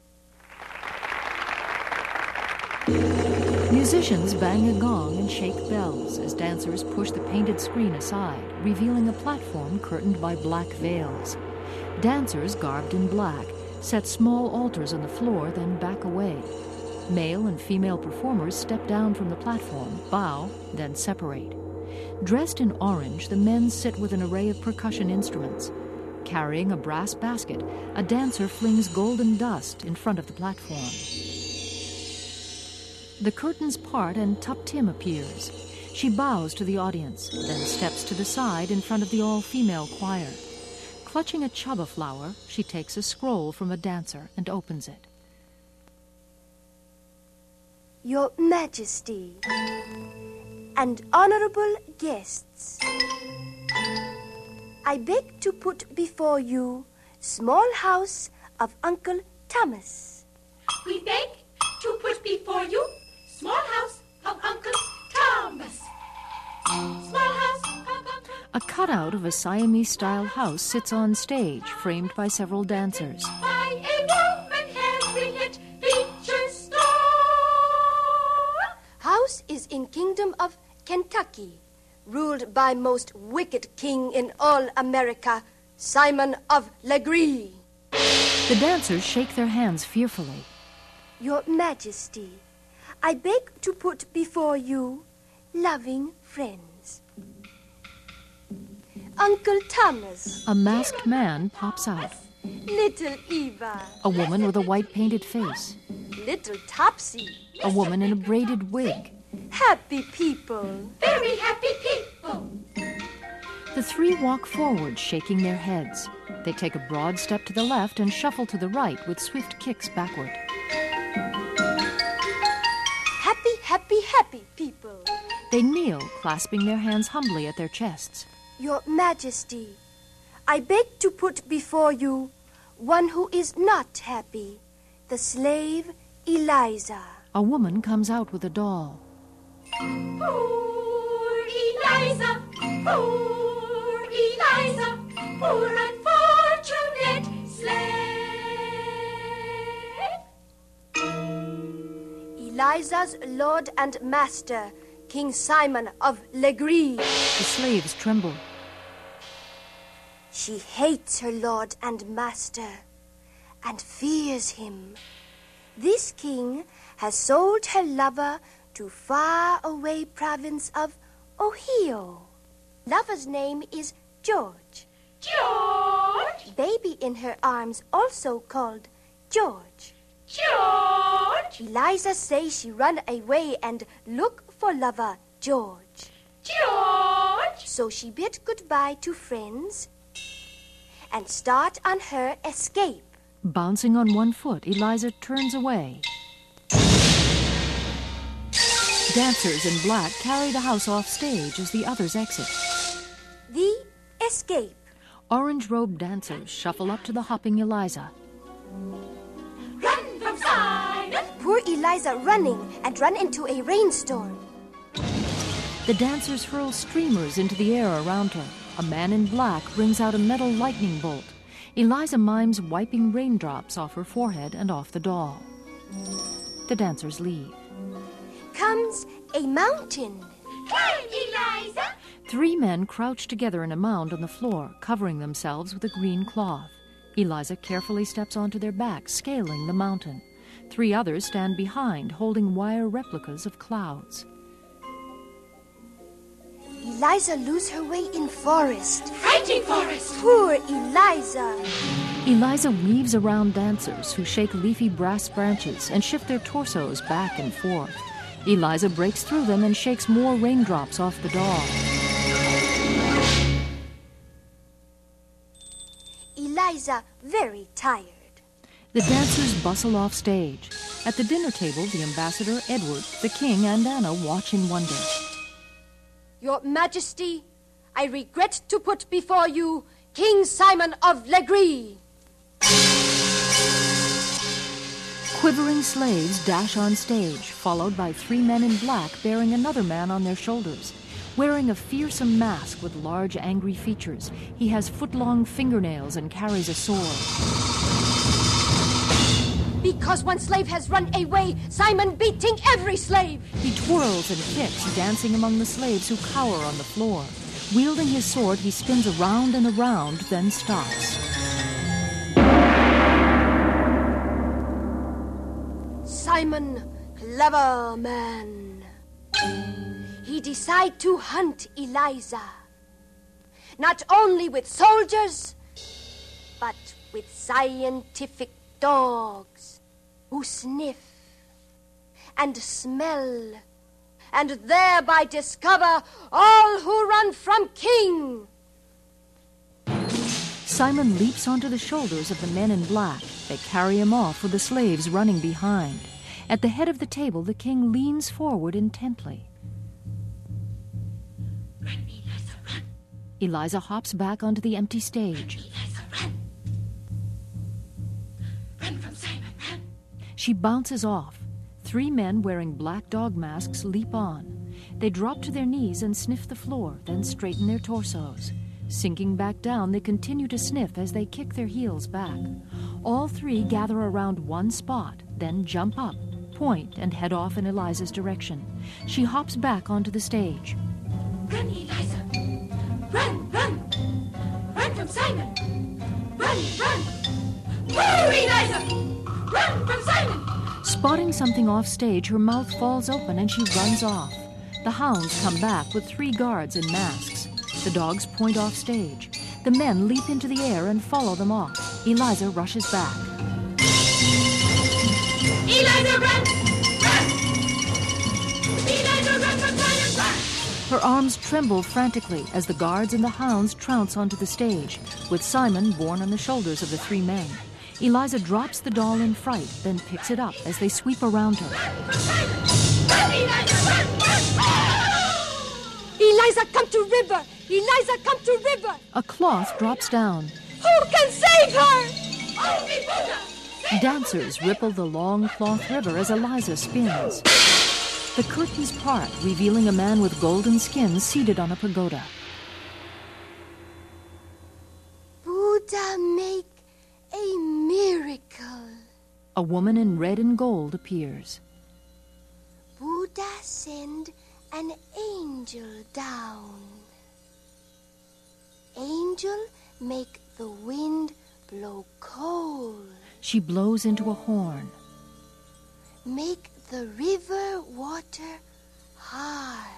Musicians bang a gong and shake bells as dancers push the painted screen aside, revealing a platform curtained by black veils. Dancers, garbed in black, set small altars on the floor, then back away. Male and female performers step down from the platform, bow, then separate. Dressed in orange, the men sit with an array of percussion instruments. Carrying a brass basket, a dancer flings golden dust in front of the platform. The curtains part and Tup Tim appears. She bows to the audience, then steps to the side in front of the all-female choir. Clutching a chubba flower, she takes a scroll from a dancer and opens it. Your Majesty and honorable guests, I beg to put before you small house of Uncle Thomas. We beg to put before you small house of Uncle Thomas. Small house of Uncle. A cutout of a Siamese-style house sits on stage, framed by several dancers. By a woman Harriet Beecher Stowe. House is in Kingdom of Kentucky, ruled by most wicked king in all America, Simon of Legree. The dancers shake their hands fearfully. Your Majesty, I beg to put before you loving friends. Uncle Thomas. A masked man pops out. Little Eva. A woman with a white painted face. Little Topsy. A woman in a braided wig. happy people. Very happy people. The three walk forward, shaking their heads. They take a broad step to the left and shuffle to the right with swift kicks backward. Happy, happy, happy people. They kneel, clasping their hands humbly at their chests. Your Majesty, I beg to put before you one who is not happy, the slave Eliza. A woman comes out with a doll. Poor Eliza, poor Eliza, poor unfortunate slave. Eliza's lord and master, King Simon of Legree. The slaves tremble. She hates her lord and master and fears him. This king has sold her lover to far-away province of Ohio. Lover's name is George. George! Baby in her arms also called George. George! Eliza says she run away and look for lover George. George! So she bid goodbye to friends and start on her escape. Bouncing on one foot, Eliza turns away. Dancers in black carry the house off stage as the others exit. The escape. Orange-robed dancers shuffle up to the hopping Eliza. Run from Simon! Poor Eliza running and run into a rainstorm. The dancers hurl streamers into the air around her. A man in black brings out a metal lightning bolt. Eliza mimes wiping raindrops off her forehead and off the doll. The dancers leave. Comes a mountain. Climb, Eliza! 3 men crouch together in a mound on the floor, covering themselves with a green cloth. Eliza carefully steps onto their backs, scaling the mountain. 3 others stand behind, holding wire replicas of clouds. Eliza lose her way in forest. Frightening forest! Poor Eliza! Eliza weaves around dancers who shake leafy brass branches and shift their torsos back and forth. Eliza breaks through them and shakes more raindrops off the doll. Eliza very tired. The dancers bustle off stage. At the dinner table, the ambassador, Edward, the king, and Anna watch in wonder. Your Majesty, I regret to put before you King Simon of Legree. Quivering slaves dash on stage, followed by 3 men in black bearing another man on their shoulders. Wearing a fearsome mask with large, angry features, he has foot-long fingernails and carries a sword. Because one slave has run away, Simon beating every slave. He twirls and kicks, dancing among the slaves who cower on the floor. Wielding his sword, he spins around and around, then stops. Simon, clever man. He decide to hunt Eliza. Not only with soldiers, but with scientific dogs who sniff and smell and thereby discover all who run from king. Simon leaps onto the shoulders of the men in black. They carry him off with the slaves running behind. At the head of the table, the king leans forward intently. Run, Eliza, run. Eliza hops back onto the empty stage. Run, Eliza, run. Run from Simon, run. She bounces off. 3 men wearing black dog masks leap on. They drop to their knees and sniff the floor, then straighten their torsos. Sinking back down, they continue to sniff as they kick their heels back. All 3 gather around one spot, then jump up, point, and head off in Eliza's direction. She hops back onto the stage. Run, Eliza. Run, run. Run from Simon. Run, run. Woo, Eliza! Run from Simon! Spotting something off stage, her mouth falls open and she runs off. The hounds come back with 3 guards in masks. The dogs point off stage. The men leap into the air and follow them off. Eliza rushes back. Eliza, run! Run! Eliza, Her arms tremble frantically as the guards and the hounds trounce onto the stage, with Simon borne on the shoulders of the three men. Eliza drops the doll in fright, then picks it up as they sweep around her. Eliza, come to river! Eliza, come to river! A cloth drops down. Who can save her? Dancers ripple the long cloth river as Eliza spins. The curtains part, revealing a man with golden skin seated on a pagoda. Buddha make a miracle. A woman in red and gold appears. Buddha send an angel down. Angel make the wind blow cold. She blows into a horn. Make the river water hard.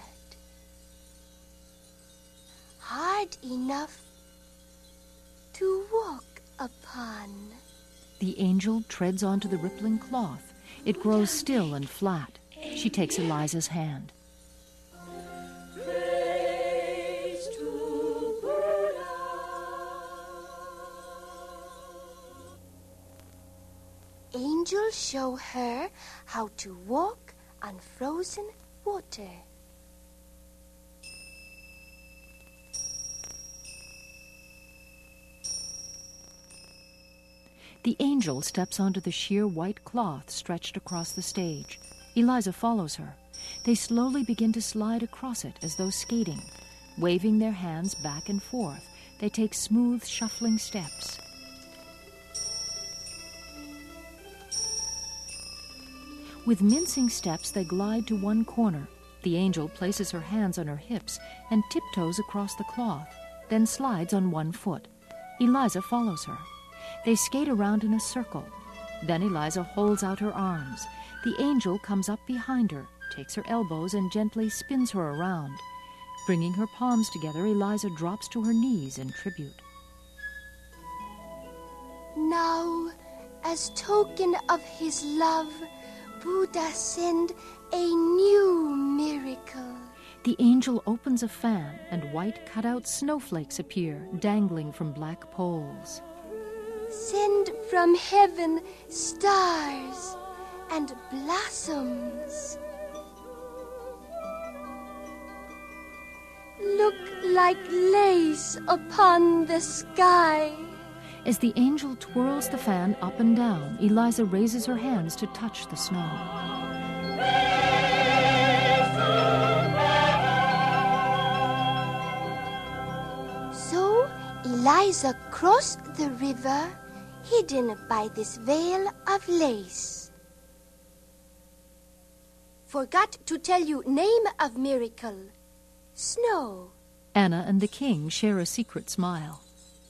Hard enough to walk upon. The angel treads onto the rippling cloth. It grows still and flat. She takes Eliza's hand. Angel show her how to walk on frozen water. The angel steps onto the sheer white cloth stretched across the stage. Eliza follows her. They slowly begin to slide across it as though skating. Waving their hands back and forth, they take smooth, shuffling steps. With mincing steps, they glide to one corner. The angel places her hands on her hips and tiptoes across the cloth, then slides on one foot. Eliza follows her. They skate around in a circle. Then Eliza holds out her arms. The angel comes up behind her, takes her elbows, and gently spins her around. Bringing her palms together, Eliza drops to her knees in tribute. Now, as token of his love, Buddha send a new miracle. The angel opens a fan, and white cut-out snowflakes appear, dangling from black poles. Send from heaven stars and blossoms. Look like lace upon the sky. As the angel twirls the fan up and down, Eliza raises her hands to touch the snow. So Eliza crossed the river, hidden by this veil of lace. Forgot to tell you name of miracle. Snow. Anna and the king share a secret smile.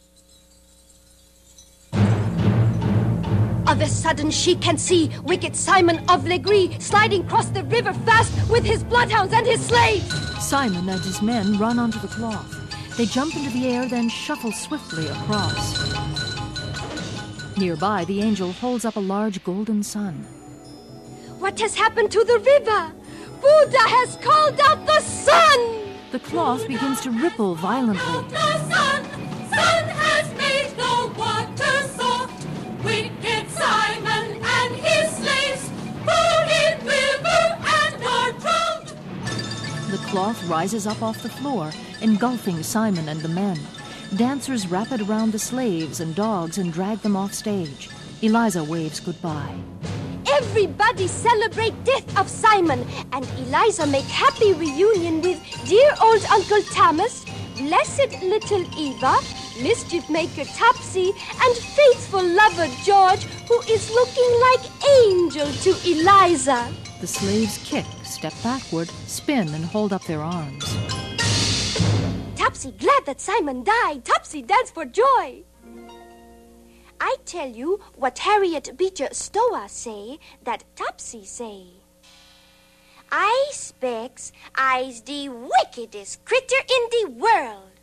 Of a sudden she can see wicked Simon of Legree sliding across the river fast with his bloodhounds and his slaves. Simon and his men run onto the cloth. They jump into the air, then shuffle swiftly across. Nearby, the angel holds up a large golden sun. What has happened to the river? Buddha has called out the sun! The cloth begins to ripple violently. The sun has made the water soft. Wicked Simon and his slaves fall in river and are drowned. The cloth rises up off the floor, engulfing Simon and the men. Dancers wrap it around the slaves and dogs and drag them off stage. Eliza waves goodbye. Everybody celebrate death of Simon, and Eliza make happy reunion with dear old Uncle Thomas, blessed little Eva, mischief maker Topsy, and faithful lover George, who is looking like angel to Eliza. The slaves kick, step backward, spin, and hold up their arms. Topsy glad that Simon died. Topsy dance for joy. I tell you what Harriet Beecher Stowe say that Topsy say. I specs I's the wickedest critter in the world.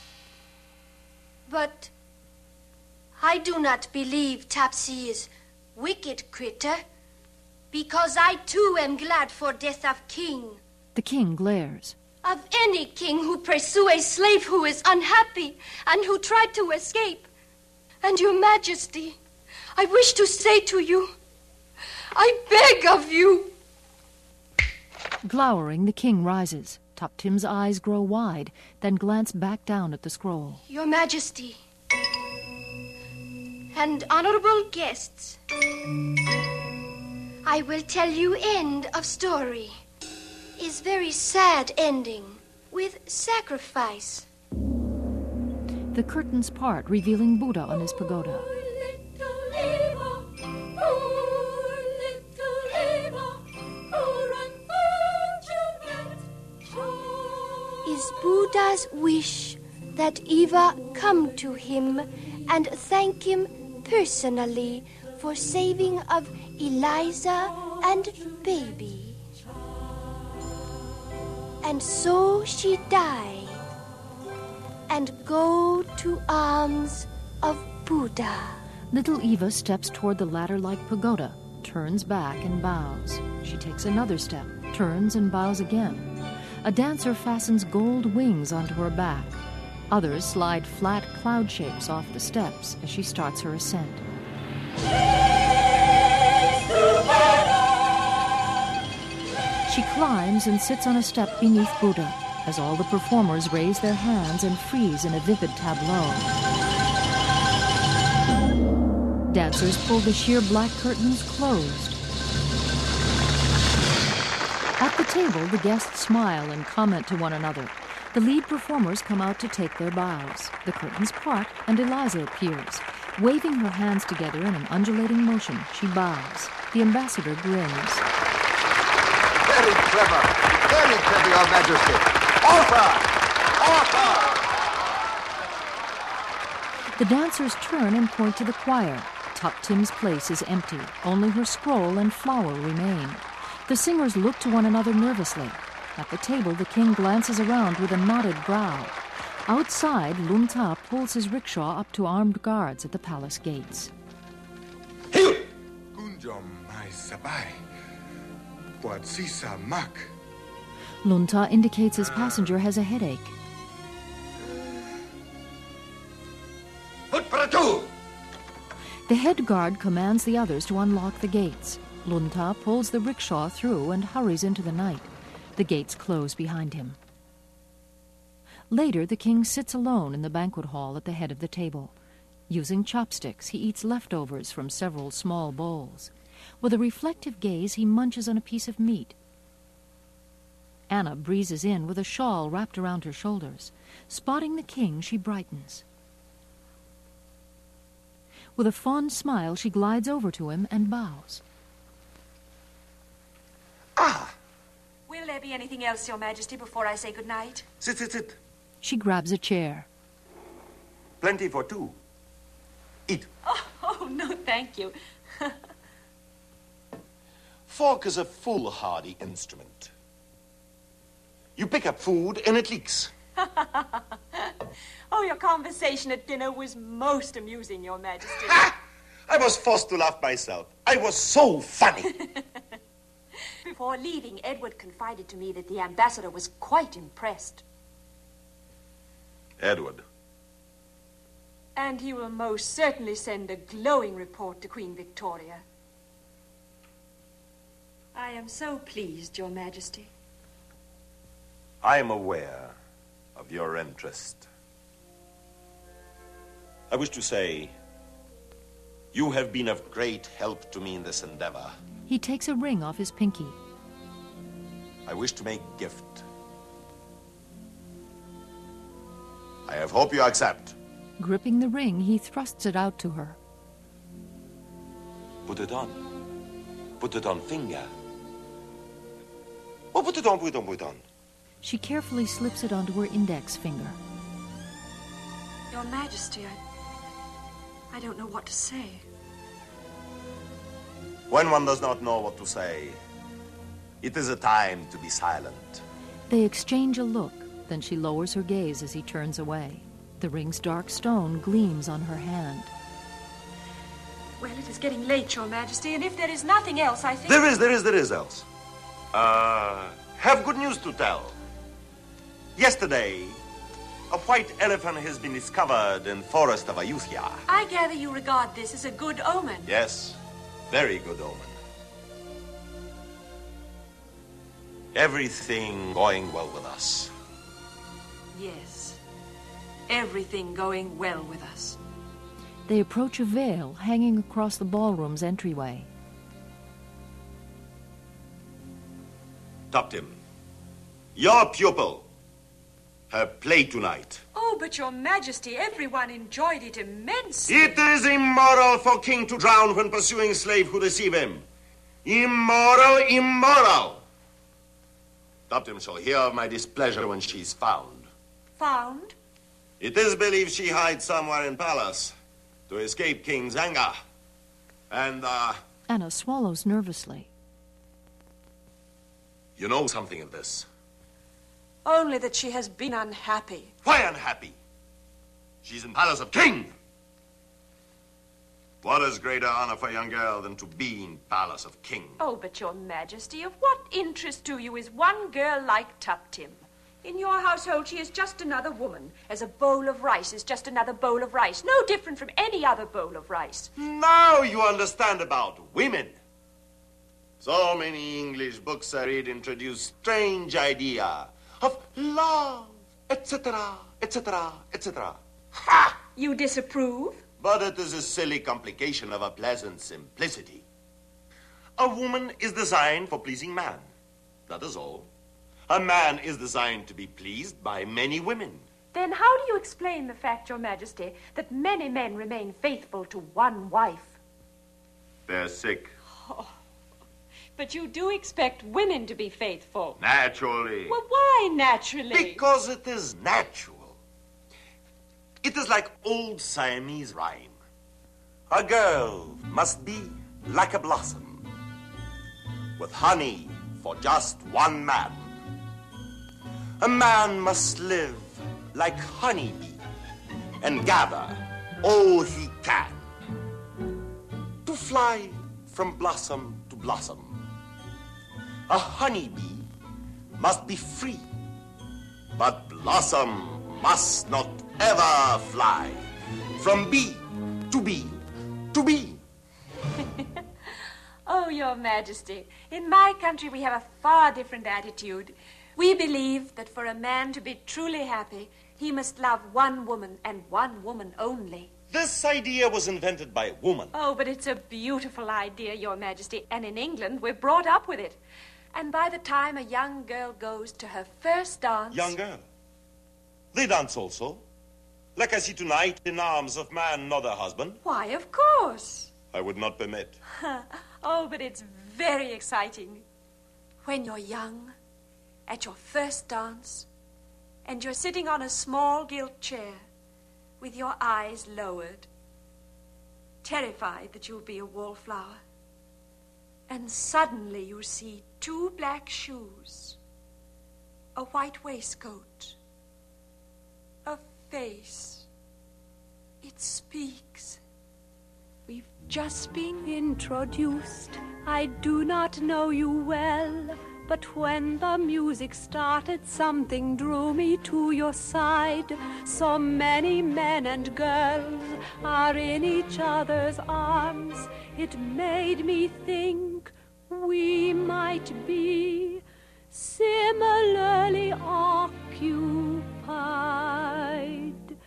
But I do not believe Topsy is wicked critter, because I too am glad for death of king. The king glares. of any king who pursue a slave who is unhappy and who tried to escape. And Your Majesty, I wish to say to you, I beg of you. Glowering, the king rises. Tup Tim's eyes grow wide, then glance back down at the scroll. Your Majesty, and honorable guests, I will tell you end of story. Is very sad ending with sacrifice. The curtains part, revealing Buddha on his pagoda. Is Buddha's wish that Eva come to him and thank him personally for saving of Eliza and baby. And so she die and go to arms of Buddha. Little Eva steps toward the ladder-like pagoda, turns back and bows. She takes another step, turns and bows again. A dancer fastens gold wings onto her back. Others slide flat cloud shapes off the steps as she starts her ascent. She climbs and sits on a step beneath Buddha as all the performers raise their hands and freeze in a vivid tableau. Dancers pull the sheer black curtains closed. At the table, the guests smile and comment to one another. The lead performers come out to take their bows. The curtains part, and Eliza appears. Waving her hands together in an undulating motion, she bows. The ambassador grins. Very clever, Your Majesty. Offer! The dancers turn and point to the choir. Tup Tim's place is empty. Only her scroll and flower remain. The singers look to one another nervously. At the table, the king glances around with a knotted brow. Outside, Lun Ta pulls his rickshaw up to armed guards at the palace gates. Kunjom mai sabai. Buat sisa mak. Lun Ta indicates his passenger has a headache. The head guard commands the others to unlock the gates. Lun Ta pulls the rickshaw through and hurries into the night. The gates close behind him. Later, the king sits alone in the banquet hall at the head of the table. Using chopsticks, he eats leftovers from several small bowls. With a reflective gaze, he munches on a piece of meat. Anna breezes in with a shawl wrapped around her shoulders. Spotting the king, she brightens. With a fond smile, she glides over to him and bows. Will there be anything else, Your Majesty, before I say good night? Sit. She grabs a chair. Plenty for two. Eat. Oh, no, thank you. Fork is a foolhardy instrument. You pick up food and it leaks. Oh, your conversation at dinner was most amusing, Your Majesty. I was forced to laugh myself. I was so funny. Before leaving, Edward confided to me that the ambassador was quite impressed. Edward. And he will most certainly send a glowing report to Queen Victoria. I am so pleased, Your Majesty. I am aware of your interest. I wish to say, you have been of great help to me in this endeavor. He takes a ring off his pinky. I wish to make gift. I have hope you accept. Gripping the ring, he thrusts it out to her. Put it on. Put it on finger. Oh, put it on. She carefully slips it onto her index finger. Your Majesty, I don't know what to say. When one does not know what to say, it is a time to be silent. They exchange a look, then she lowers her gaze as he turns away. The ring's dark stone gleams on her hand. Well, it is getting late, Your Majesty, and if there is nothing else, I think... There is else. Have good news to tell. Yesterday, a white elephant has been discovered in forest of Ayutthaya. I gather you regard this as a good omen. Yes, very good omen. Everything going well with us. Yes, everything going well with us. They approach a veil hanging across the ballroom's entryway. Tuptim, your pupil, her play tonight. Oh, but Your Majesty, everyone enjoyed it immensely. It is immoral for king to drown when pursuing slave who deceive him. Immoral, immoral. Tuptim shall hear of my displeasure when she is found. Found? It is believed she hides somewhere in palace to escape king's anger. And, Anna swallows nervously. You know something of this. Only that she has been unhappy. Why unhappy? She's in palace of king. What is greater honor for a young girl than to be in palace of king? Oh, but Your Majesty, of what interest to you is one girl like Tuptim? In your household, she is just another woman, as a bowl of rice is just another bowl of rice, no different from any other bowl of rice. Now you understand about women. So many English books I read introduce strange idea of love, etc., etc., etc. Ha! You disapprove? But it is a silly complication of a pleasant simplicity. A woman is designed for pleasing man. That is all. A man is designed to be pleased by many women. Then how do you explain the fact, Your Majesty, that many men remain faithful to one wife? They're sick. Oh, but you do expect women to be faithful. Naturally. Well, why naturally? Because it is natural. It is like old Siamese rhyme. A girl must be like a blossom, with honey for just one man. A man must live like honeybee and gather all he can to fly from blossom to blossom. A honeybee must be free, but blossom must not ever fly from bee to bee to bee. Oh, Your Majesty, in my country we have a far different attitude. We believe that for a man to be truly happy, he must love one woman and one woman only. This idea was invented by a woman. Oh, but it's a beautiful idea, Your Majesty, and in England we're brought up with it. And by the time a young girl goes to her first dance... Young girl? They dance also, like I see tonight, in arms of man, not her husband. Why, of course. I would not permit. Oh, but it's very exciting. When you're young, at your first dance, and you're sitting on a small gilt chair with your eyes lowered, terrified that you'll be a wallflower, and suddenly you see 2 black shoes, a white waistcoat, a face. It speaks. We've just been introduced. I do not know you well, but when the music started, something drew me to your side. So many men and girls are in each other's arms. It made me think we might be similarly occupied.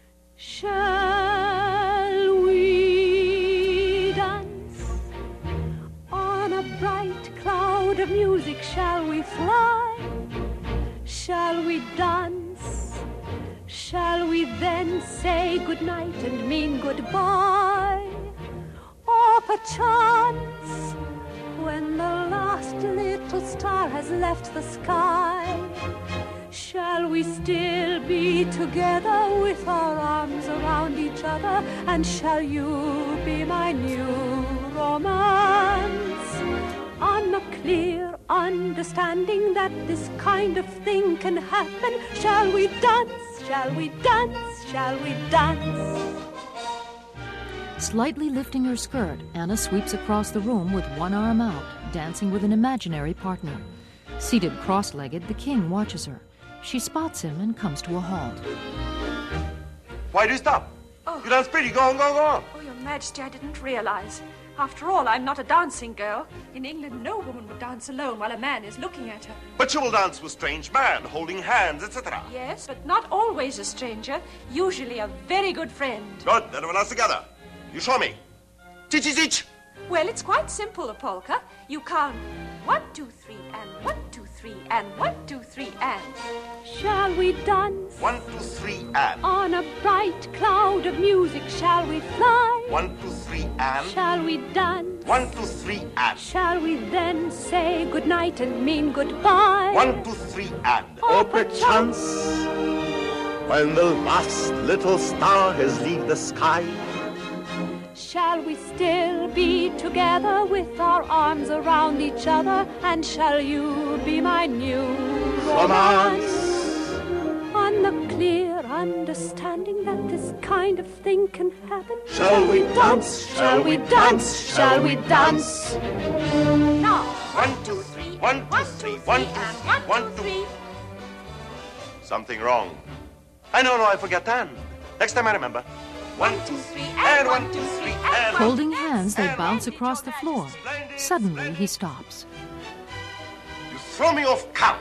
Shall we dance on a bright cloud of music? Shall we fly? Shall we dance? Shall we then say goodnight and mean goodbye? Or perchance, when the last little star has left the sky, shall we still be together with our arms around each other? And shall you be my new romance? On a clear understanding that this kind of thing can happen, shall we dance? Shall we dance? Shall we dance? Slightly lifting her skirt, Anna sweeps across the room with one arm out, dancing with an imaginary partner. Seated cross-legged, the king watches her. She spots him and comes to a halt. Why do you stop? Oh. You dance pretty. Go on, go on, go on. Oh, Your Majesty, I didn't realize. After all, I'm not a dancing girl. In England, no woman would dance alone while a man is looking at her. But you will dance with strange man, holding hands, etc. Yes, but not always a stranger. Usually a very good friend. Good, then we'll dance together. You show me. Teach. Well, it's quite simple, a polka. You count 1, 2, 3, and 1, 2, 3, and 1, 2, 3, and. Shall we dance? 1, 2, 3, and. On a bright cloud of music, shall we fly? 1, 2, 3, and. Shall we dance? 1, 2, 3, and. Shall we then say goodnight and mean goodbye? 1, 2, 3, and. Or perchance, when the last little star has left the sky, shall we still be together with our arms around each other? And shall you be my new romance? On the clear understanding that this kind of thing can happen. Shall we dance? Shall we dance? Shall we dance? Now, 1, 2, 3, 1, 2, 3, 1, 2, 3, 1, 2. Something wrong. No, I forget that. Next time I remember. 1, 2, 3, and 1, 2, 3, and. Holding hands, they bounce across the floor. Suddenly, he stops. You throw me off count.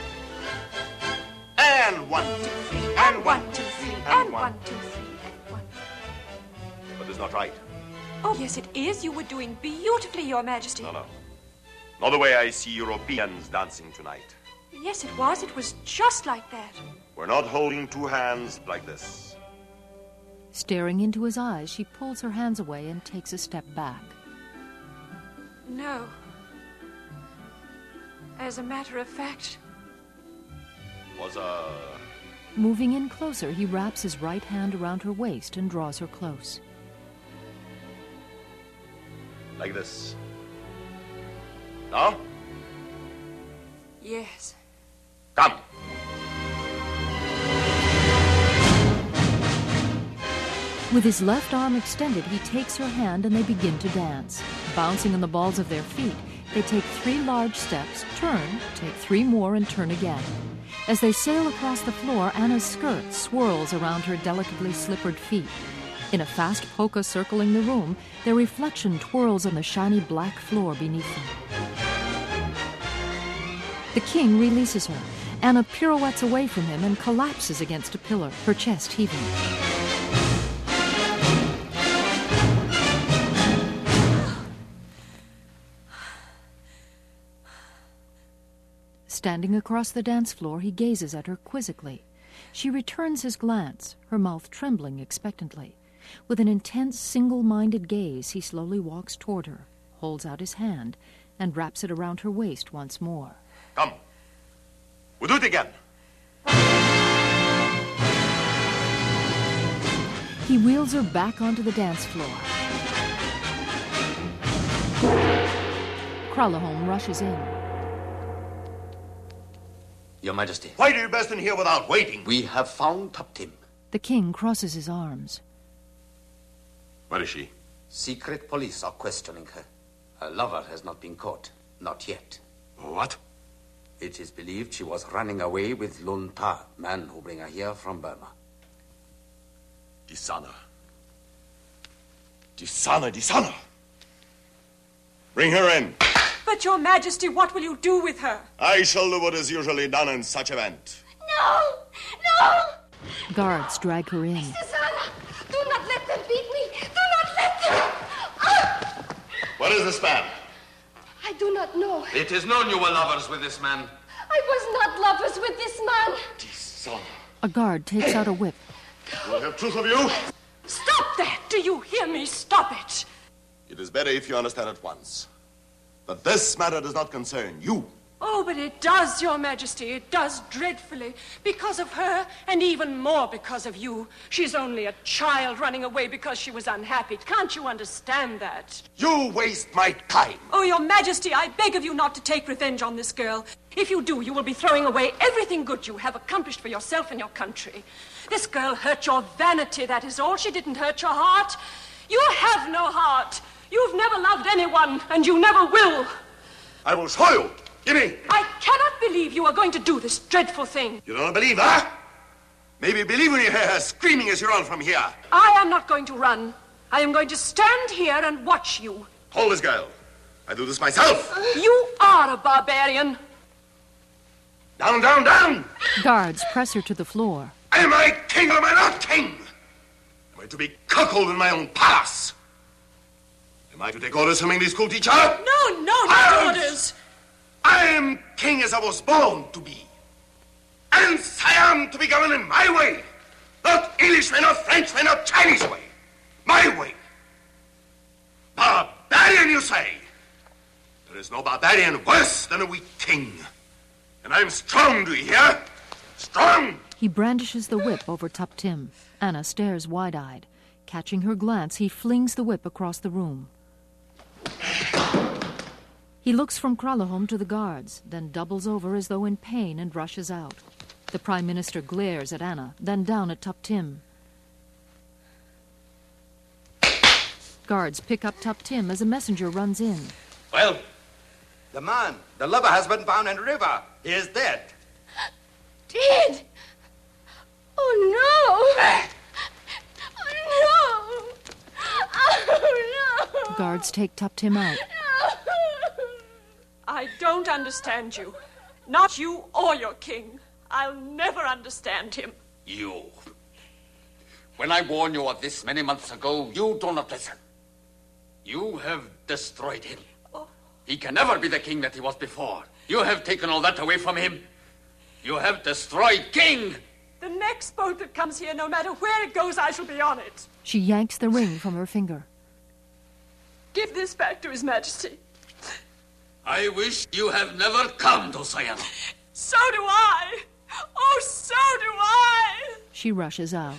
And 1, 2, 3, and 1, 2, 3, and 1, 2, 3, and 1. But it's not right. Oh, yes, it is. You were doing beautifully, Your Majesty. No. Not the way I see Europeans dancing tonight. Yes, it was. It was just like that. We're not holding two hands like this. Staring into his eyes, she pulls her hands away and takes a step back. No. As a matter of fact... Moving in closer, he wraps his right hand around her waist and draws her close. Like this. Now? Yes. Come. With his left arm extended, he takes her hand and they begin to dance. Bouncing on the balls of their feet, they take 3 large steps, turn, take 3 more, and turn again. As they sail across the floor, Anna's skirt swirls around her delicately slippered feet. In a fast polka circling the room, their reflection twirls on the shiny black floor beneath them. The king releases her. Anna pirouettes away from him and collapses against a pillar, her chest heaving. Standing across the dance floor, he gazes at her quizzically. She returns his glance, her mouth trembling expectantly. With an intense, single-minded gaze, he slowly walks toward her, holds out his hand, and wraps it around her waist once more. Come. We'll do it again. He wheels her back onto the dance floor. Kralahome rushes in. Your Majesty. Why do you burst in here without waiting? We have found Tuptim. The king crosses his arms. Where is she? Secret police are questioning her. Her lover has not been caught. Not yet. What? It is believed she was running away with Lun Ta, man who bring her here from Burma. Dishonor. Dishonor. Bring her in. But, Your Majesty, what will you do with her? I shall do what is usually done in such event. No! Guards drag her in. Susanna, do not let them beat me. Do not let them. What is this man? I do not know. It is known you were lovers with this man. I was not lovers with this man. Dishonor. A guard takes out a whip. We'll have truth of you. Stop that! Do you hear me? Stop it! It is better if you understand at once that this matter does not concern you. Oh, but it does, Your Majesty. It does dreadfully. Because of her, and even more because of you. She's only a child running away because she was unhappy. Can't you understand that? You waste my time. Oh, Your Majesty, I beg of you not to take revenge on this girl. If you do, you will be throwing away everything good you have accomplished for yourself and your country. This girl hurt your vanity, that is all. She didn't hurt your heart. You have no heart. You've never loved anyone, and you never will. I will show you. Gimme! I cannot believe you are going to do this dreadful thing. You don't believe, huh? Maybe believe when you hear her screaming as you run from here. I am not going to run. I am going to stand here and watch you. Hold this girl. I do this myself. You are a barbarian. Down, down, down! Guards press her to the floor. Am I king or am I not king? Am I to be cuckolded in my own palace? Am I to take orders from English school teacher? No, not orders. I am king as I was born to be. And I am to be governed in my way. Not Englishman or Frenchman or Chinese way. My way. Barbarian, you say? There is no barbarian worse than a weak king. And I'm strong, do you hear? Strong! He brandishes the whip over Tup Tim. Anna stares wide-eyed. Catching her glance, he flings the whip across the room. He looks from Kralahome to the guards, then doubles over as though in pain and rushes out. The Prime Minister glares at Anna, then down at Tup Tim. Guards pick up Tup Tim as a messenger runs in. Well, the man, the lover, has been found in the river. He is dead. Dead? Oh, no! Oh, no! Oh, no! Guards take Tup Tim out. I don't understand you. Not you or your king. I'll never understand him. You. When I warned you of this many months ago, you do not listen. You have destroyed him. Oh. He can never be the king that he was before. You have taken all that away from him. You have destroyed king. The next boat that comes here, no matter where it goes, I shall be on it. She yanks the ring from her finger. Give this back to His Majesty. I wish you have never come to Siam. So do I. Oh, so do I. She rushes out.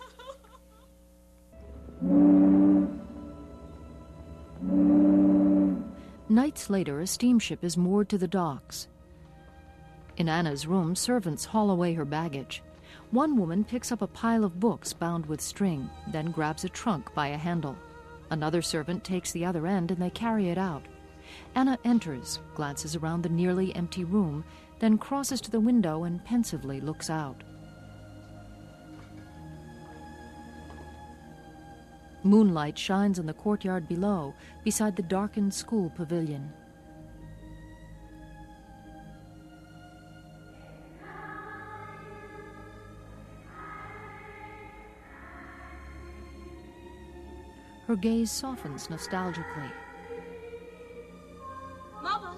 Nights later, a steamship is moored to the docks. In Anna's room, servants haul away her baggage. One woman picks up a pile of books bound with string, then grabs a trunk by a handle. Another servant takes the other end and they carry it out. Anna enters, glances around the nearly empty room, then crosses to the window and pensively looks out. Moonlight shines on the courtyard below, beside the darkened school pavilion. Her gaze softens nostalgically. Mother?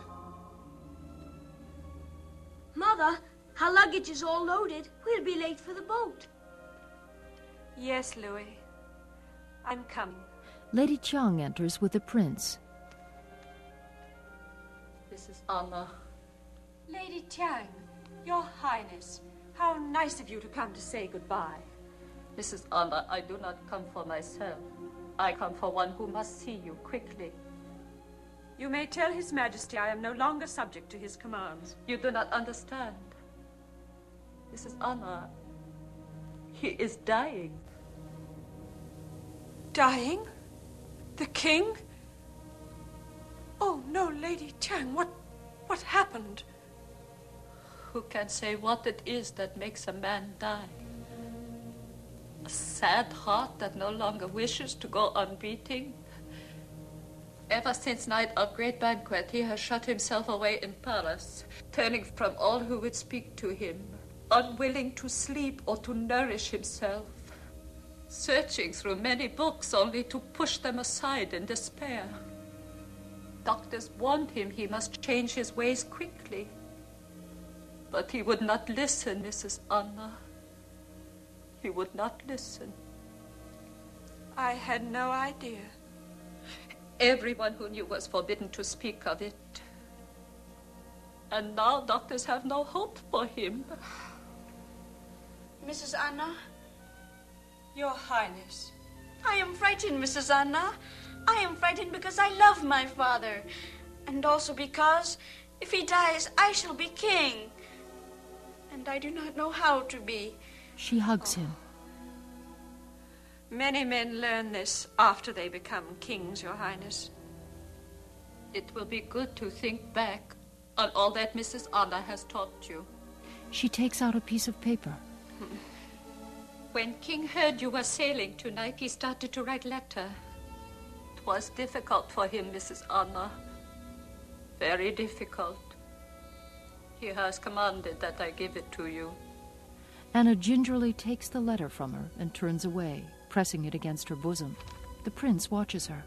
Mother, our luggage is all loaded. We'll be late for the boat. Yes, Louis. I'm coming. Lady Chung enters with the prince. This is Anna. Lady Tiang, Your Highness, how nice of you to come to say goodbye. Mrs. Anna, I do not come for myself. I come for one who must see you quickly. You may tell His Majesty I am no longer subject to his commands. You do not understand. Mrs. Anna, he is dying. Dying? The king? Oh, no, Lady Tiang, what happened? Who can say what it is that makes a man die? A sad heart that no longer wishes to go on beating? Ever since night of great banquet, he has shut himself away in palace, turning from all who would speak to him, unwilling to sleep or to nourish himself, searching through many books only to push them aside in despair. Doctors warned him he must change his ways quickly, but he would not listen, Mrs. Anna. He would not listen. I had no idea. Everyone who knew was forbidden to speak of it. And now doctors have no hope for him. Mrs. Anna? Your Highness. I am frightened, Mrs. Anna. I am frightened because I love my father. And also because, if he dies, I shall be king. And I do not know how to be. She hugs him. Many men learn this after they become kings, Your Highness. It will be good to think back on all that Mrs. Anna has taught you. She takes out a piece of paper. When King heard you were sailing tonight, he started to write letter. It was difficult for him, Mrs. Anna. Very difficult. He has commanded that I give it to you. Anna gingerly takes the letter from her and turns away, pressing it against her bosom. The prince watches her.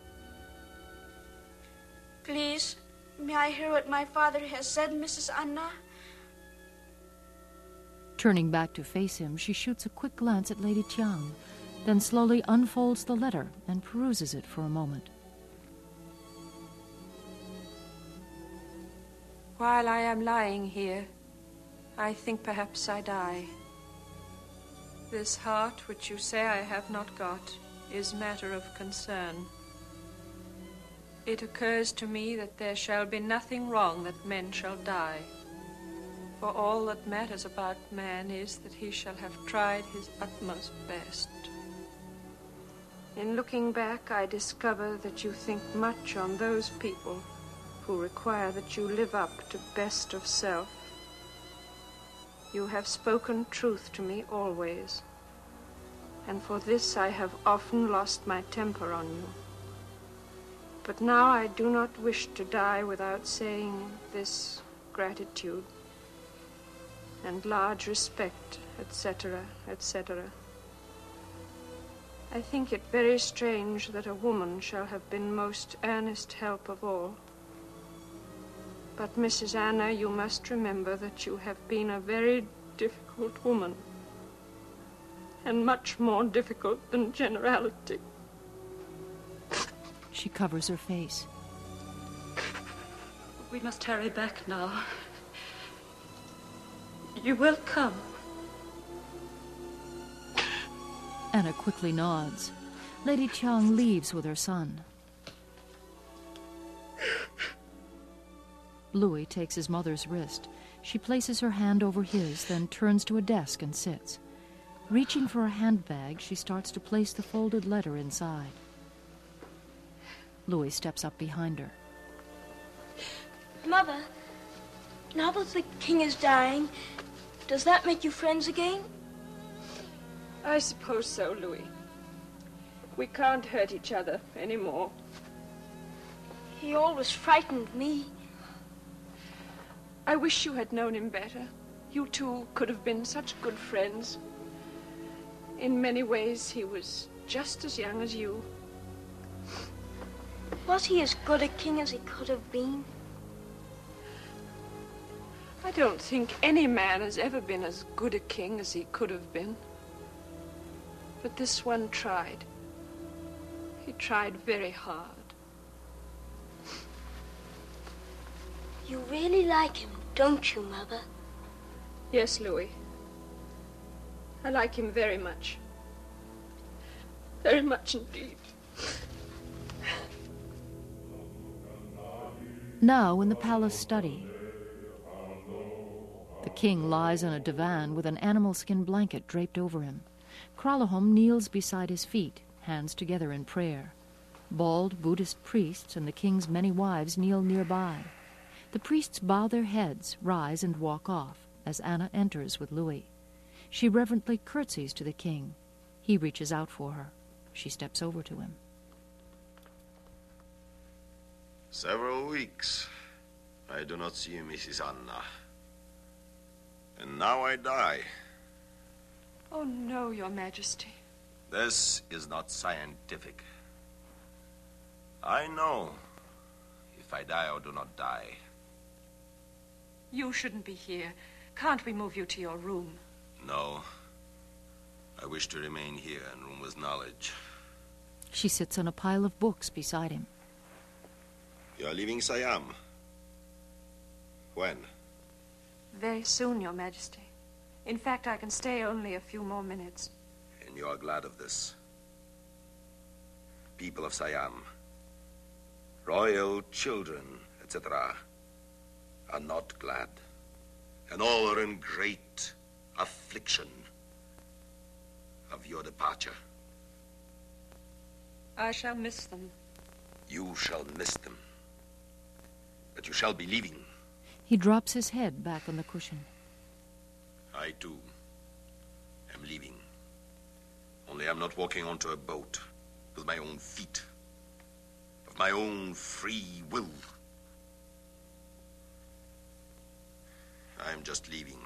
Please, may I hear what my father has said, Mrs. Anna? Turning back to face him, she shoots a quick glance at Lady Tiang, then slowly unfolds the letter and peruses it for a moment. While I am lying here, I think perhaps I die. This heart which you say I have not got is matter of concern. It occurs to me that there shall be nothing wrong that men shall die. For all that matters about man is that he shall have tried his utmost best. In looking back, I discover that you think much on those people who require that you live up to best of self. You have spoken truth to me always, and for this I have often lost my temper on you. But now I do not wish to die without saying this gratitude and large respect, etc., etc. I think it very strange that a woman shall have been most earnest help of all. But, Mrs. Anna, you must remember that you have been a very difficult woman, and much more difficult than generality. She covers her face. We must hurry back now. You will come. Anna quickly nods. Lady Tiang leaves with her son. Louis takes his mother's wrist. She places her hand over his, then turns to a desk and sits. Reaching for a handbag, she starts to place the folded letter inside. Louis steps up behind her. Mother, now that the king is dying, does that make you friends again? I suppose so, Louis. We can't hurt each other anymore. He always frightened me. I wish you had known him better. You two could have been such good friends. In many ways, he was just as young as you. Was he as good a king as he could have been? I don't think any man has ever been as good a king as he could have been. But this one tried. He tried very hard. You really like him, don't you, Mother? Yes, Louis. I like him very much. Very much indeed. Now in the palace study. The king lies on a divan with an animal skin blanket draped over him. Kralahome kneels beside his feet, hands together in prayer. Bald Buddhist priests and the king's many wives kneel nearby. The priests bow their heads, rise, and walk off as Anna enters with Louis. She reverently curtsies to the king. He reaches out for her. She steps over to him. Several weeks I do not see you, Mrs. Anna. And now I die. Oh, no, Your Majesty. This is not scientific. I know if I die or do not die. You shouldn't be here. Can't we move you to your room? No. I wish to remain here and room with knowledge. She sits on a pile of books beside him. You are leaving Siam. When? Very soon, Your Majesty. In fact, I can stay only a few more minutes. And you are glad of this. People of Siam, royal children, etc., are not glad. And all are in great affliction of your departure. I shall miss them. You shall miss them. But you shall be leaving. He drops his head back on the cushion. I, too, am leaving. Only I'm not walking onto a boat with my own feet, of my own free will. I'm just leaving.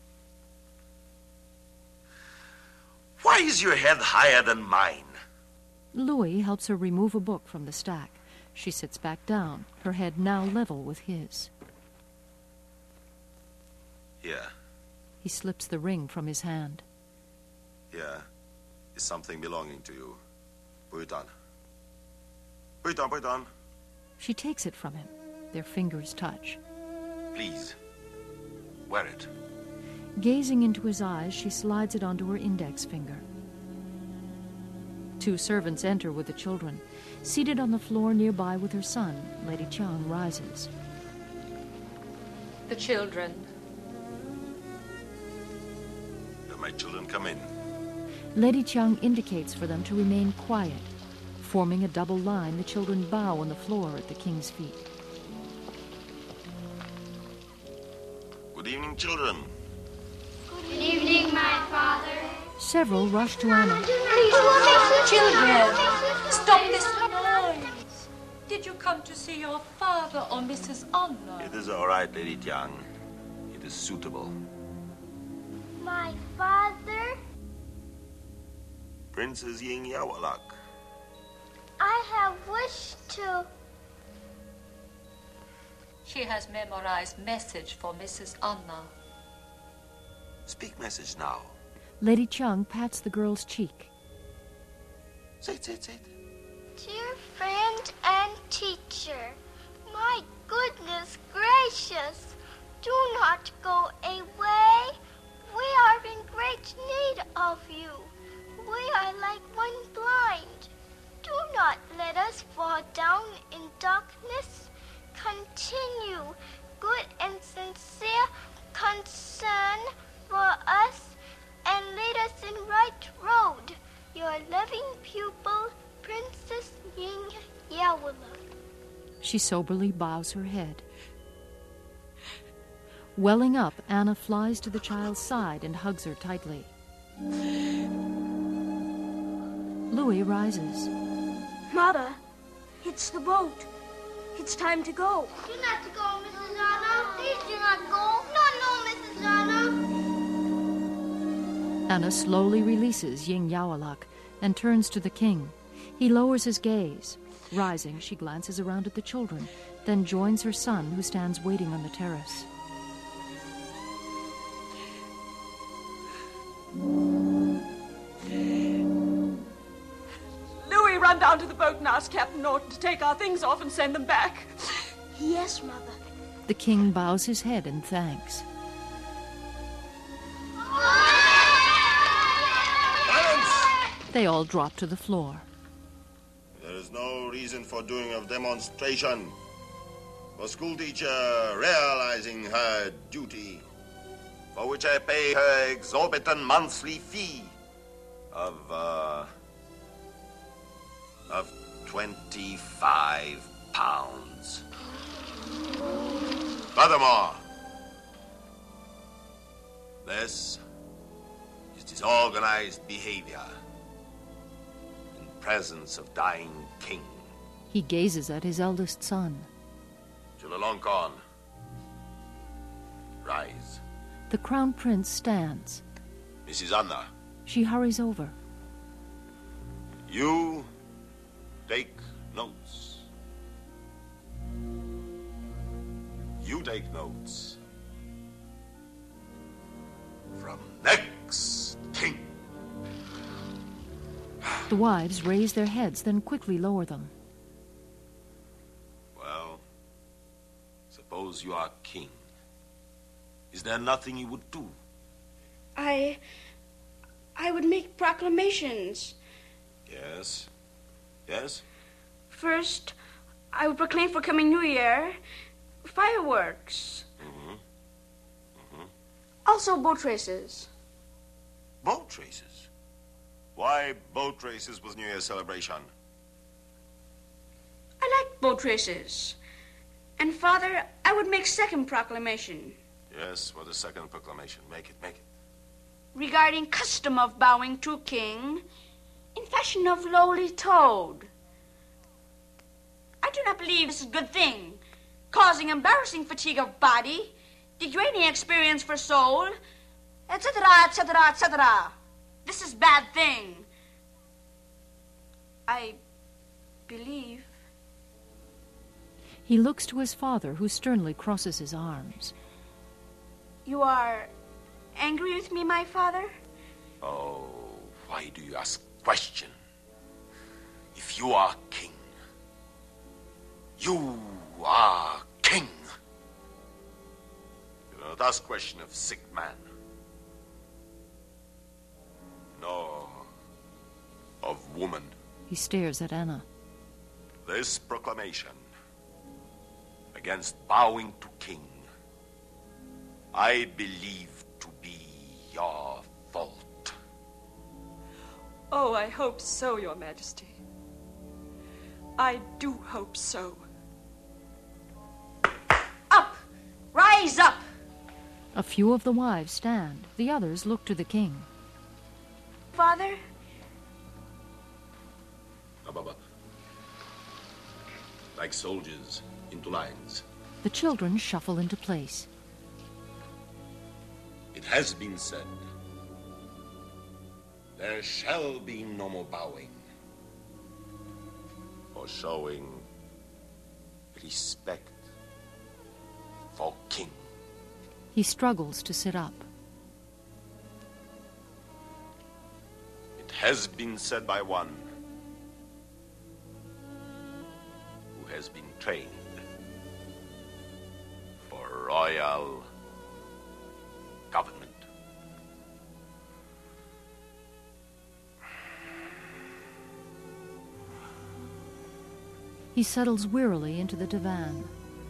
Why is your head higher than mine? Louis helps her remove a book from the stack. She sits back down, her head now level with his. Here. He slips the ring from his hand. Here is something belonging to you. Put it on. Put it on, put it on. She takes it from him. Their fingers touch. Please, wear it. Gazing into his eyes, she slides it onto her index finger. Two servants enter with the children. Seated on the floor nearby with her son, Lady Chiang rises. The children. Let my children come in. Lady Chiang indicates for them to remain quiet. Forming a double line, the children bow on the floor at the king's feet. Good evening, children. Good evening, my father. Several rush to Anna. Children, stop this noise. Did you come to see your father or Mrs. Anna? It is all right, Lady Chiang. It is suitable. My father? Princess Ying Yawalak. I have wished to. She has memorized message for Mrs. Anna. Speak message now. Lady Chiang pats the girl's cheek. Say it, say it, say it. Dear friend and teacher, my goodness gracious, do not go away. We are in great need of you. We are like one blind. Do not let us fall down in darkness. Continue good and sincere concern for us and lead us in right road. Your loving pupil, Princess Ying Yawala. She soberly bows her head. Welling up, Anna flies to the child's side and hugs her tightly. Louis rises. Mother, it's the boat. It's time to go. Do not go, Mrs. Anna. Please do not go. No, Mrs. Anna. Anna slowly releases Ying Yawalak and turns to the king. He lowers his gaze. Rising, she glances around at the children, then joins her son, who stands waiting on the terrace. Louis, run down to the boat and ask Captain Norton to take our things off and send them back. Yes, Mother. The king bows his head in thanks. Silence! They all drop to the floor. There is no reason for doing a demonstration. For schoolteacher realizing her duty, for which I pay her exorbitant monthly fee of 25 pounds. Furthermore, this is disorganized behavior in presence of dying king. He gazes at his eldest son. Chulalongkorn, rise. The crown prince stands. Mrs. Anna. She hurries over. You take notes. You take notes from next king. The wives raise their heads, then quickly lower them. Well, suppose you are king. Is there nothing you would do? I would make proclamations. Yes. Yes? First, I would proclaim for coming New Year fireworks. Also boat races. Boat races? Why boat races with New Year's celebration? I like boat races. And, Father, I would make second proclamation. Yes, for the second proclamation. Make it, make it. Regarding custom of bowing to king in fashion of lowly toad. I do not believe this is a good thing, causing embarrassing fatigue of body, degrading experience for soul, etc., etc., etc. This is bad thing. I believe. He looks to his father, who sternly crosses his arms. You are angry with me, my father? Oh, why do you ask question? If you are king, you are king. You do not ask question of sick man. No, of woman. He stares at Anna. This proclamation against bowing to king, I believe to be your fault. Oh, I hope so, Your Majesty. I do hope so. Up! Rise up! A few of the wives stand. The others look to the king. Father? Up. Like soldiers, into lines. The children shuffle into place. It has been said, there shall be no more bowing, or showing respect for king. He struggles to sit up. It has been said by one who has been trained for royal government. He settles wearily into the divan.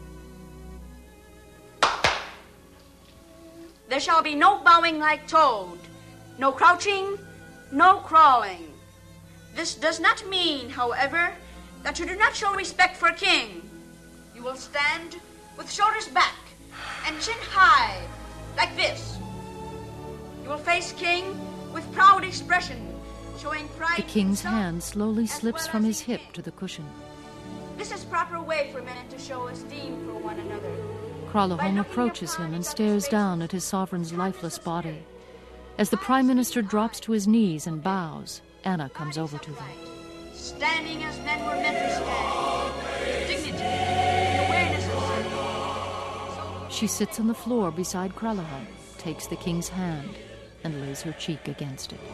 There shall be no bowing like toad, no crouching, no crawling. This does not mean, however, that you do not show respect for king. You will stand with shoulders back and chin high, like this. You will face king with proud expression, showing pride. The king's hand slowly slips from his hip to the cushion. This is proper way for men to show esteem for one another. Kralahome approaches him and stares down at his sovereign's lifeless body. As the prime minister drops to his knees and bows, Anna comes over to them. Standing as men were meant to stand, with dignity and awareness of self. She sits on the floor beside Kralahome, takes the king's hand, and lays her cheek against it.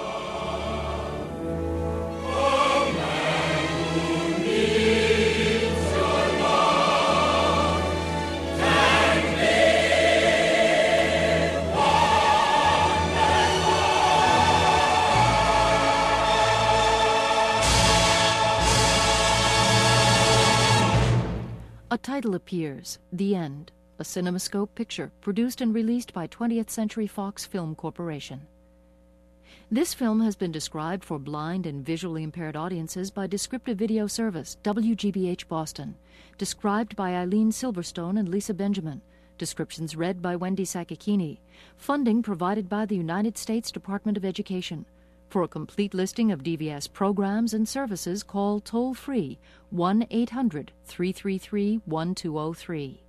A title appears, The End, a CinemaScope picture produced and released by 20th Century Fox Film Corporation. This film has been described for blind and visually impaired audiences by Descriptive Video Service, WGBH Boston, described by Eileen Silverstone and Lisa Benjamin, descriptions read by Wendy Sakakini, funding provided by the United States Department of Education. For a complete listing of DVS programs and services, call toll-free 1-800-333-1203.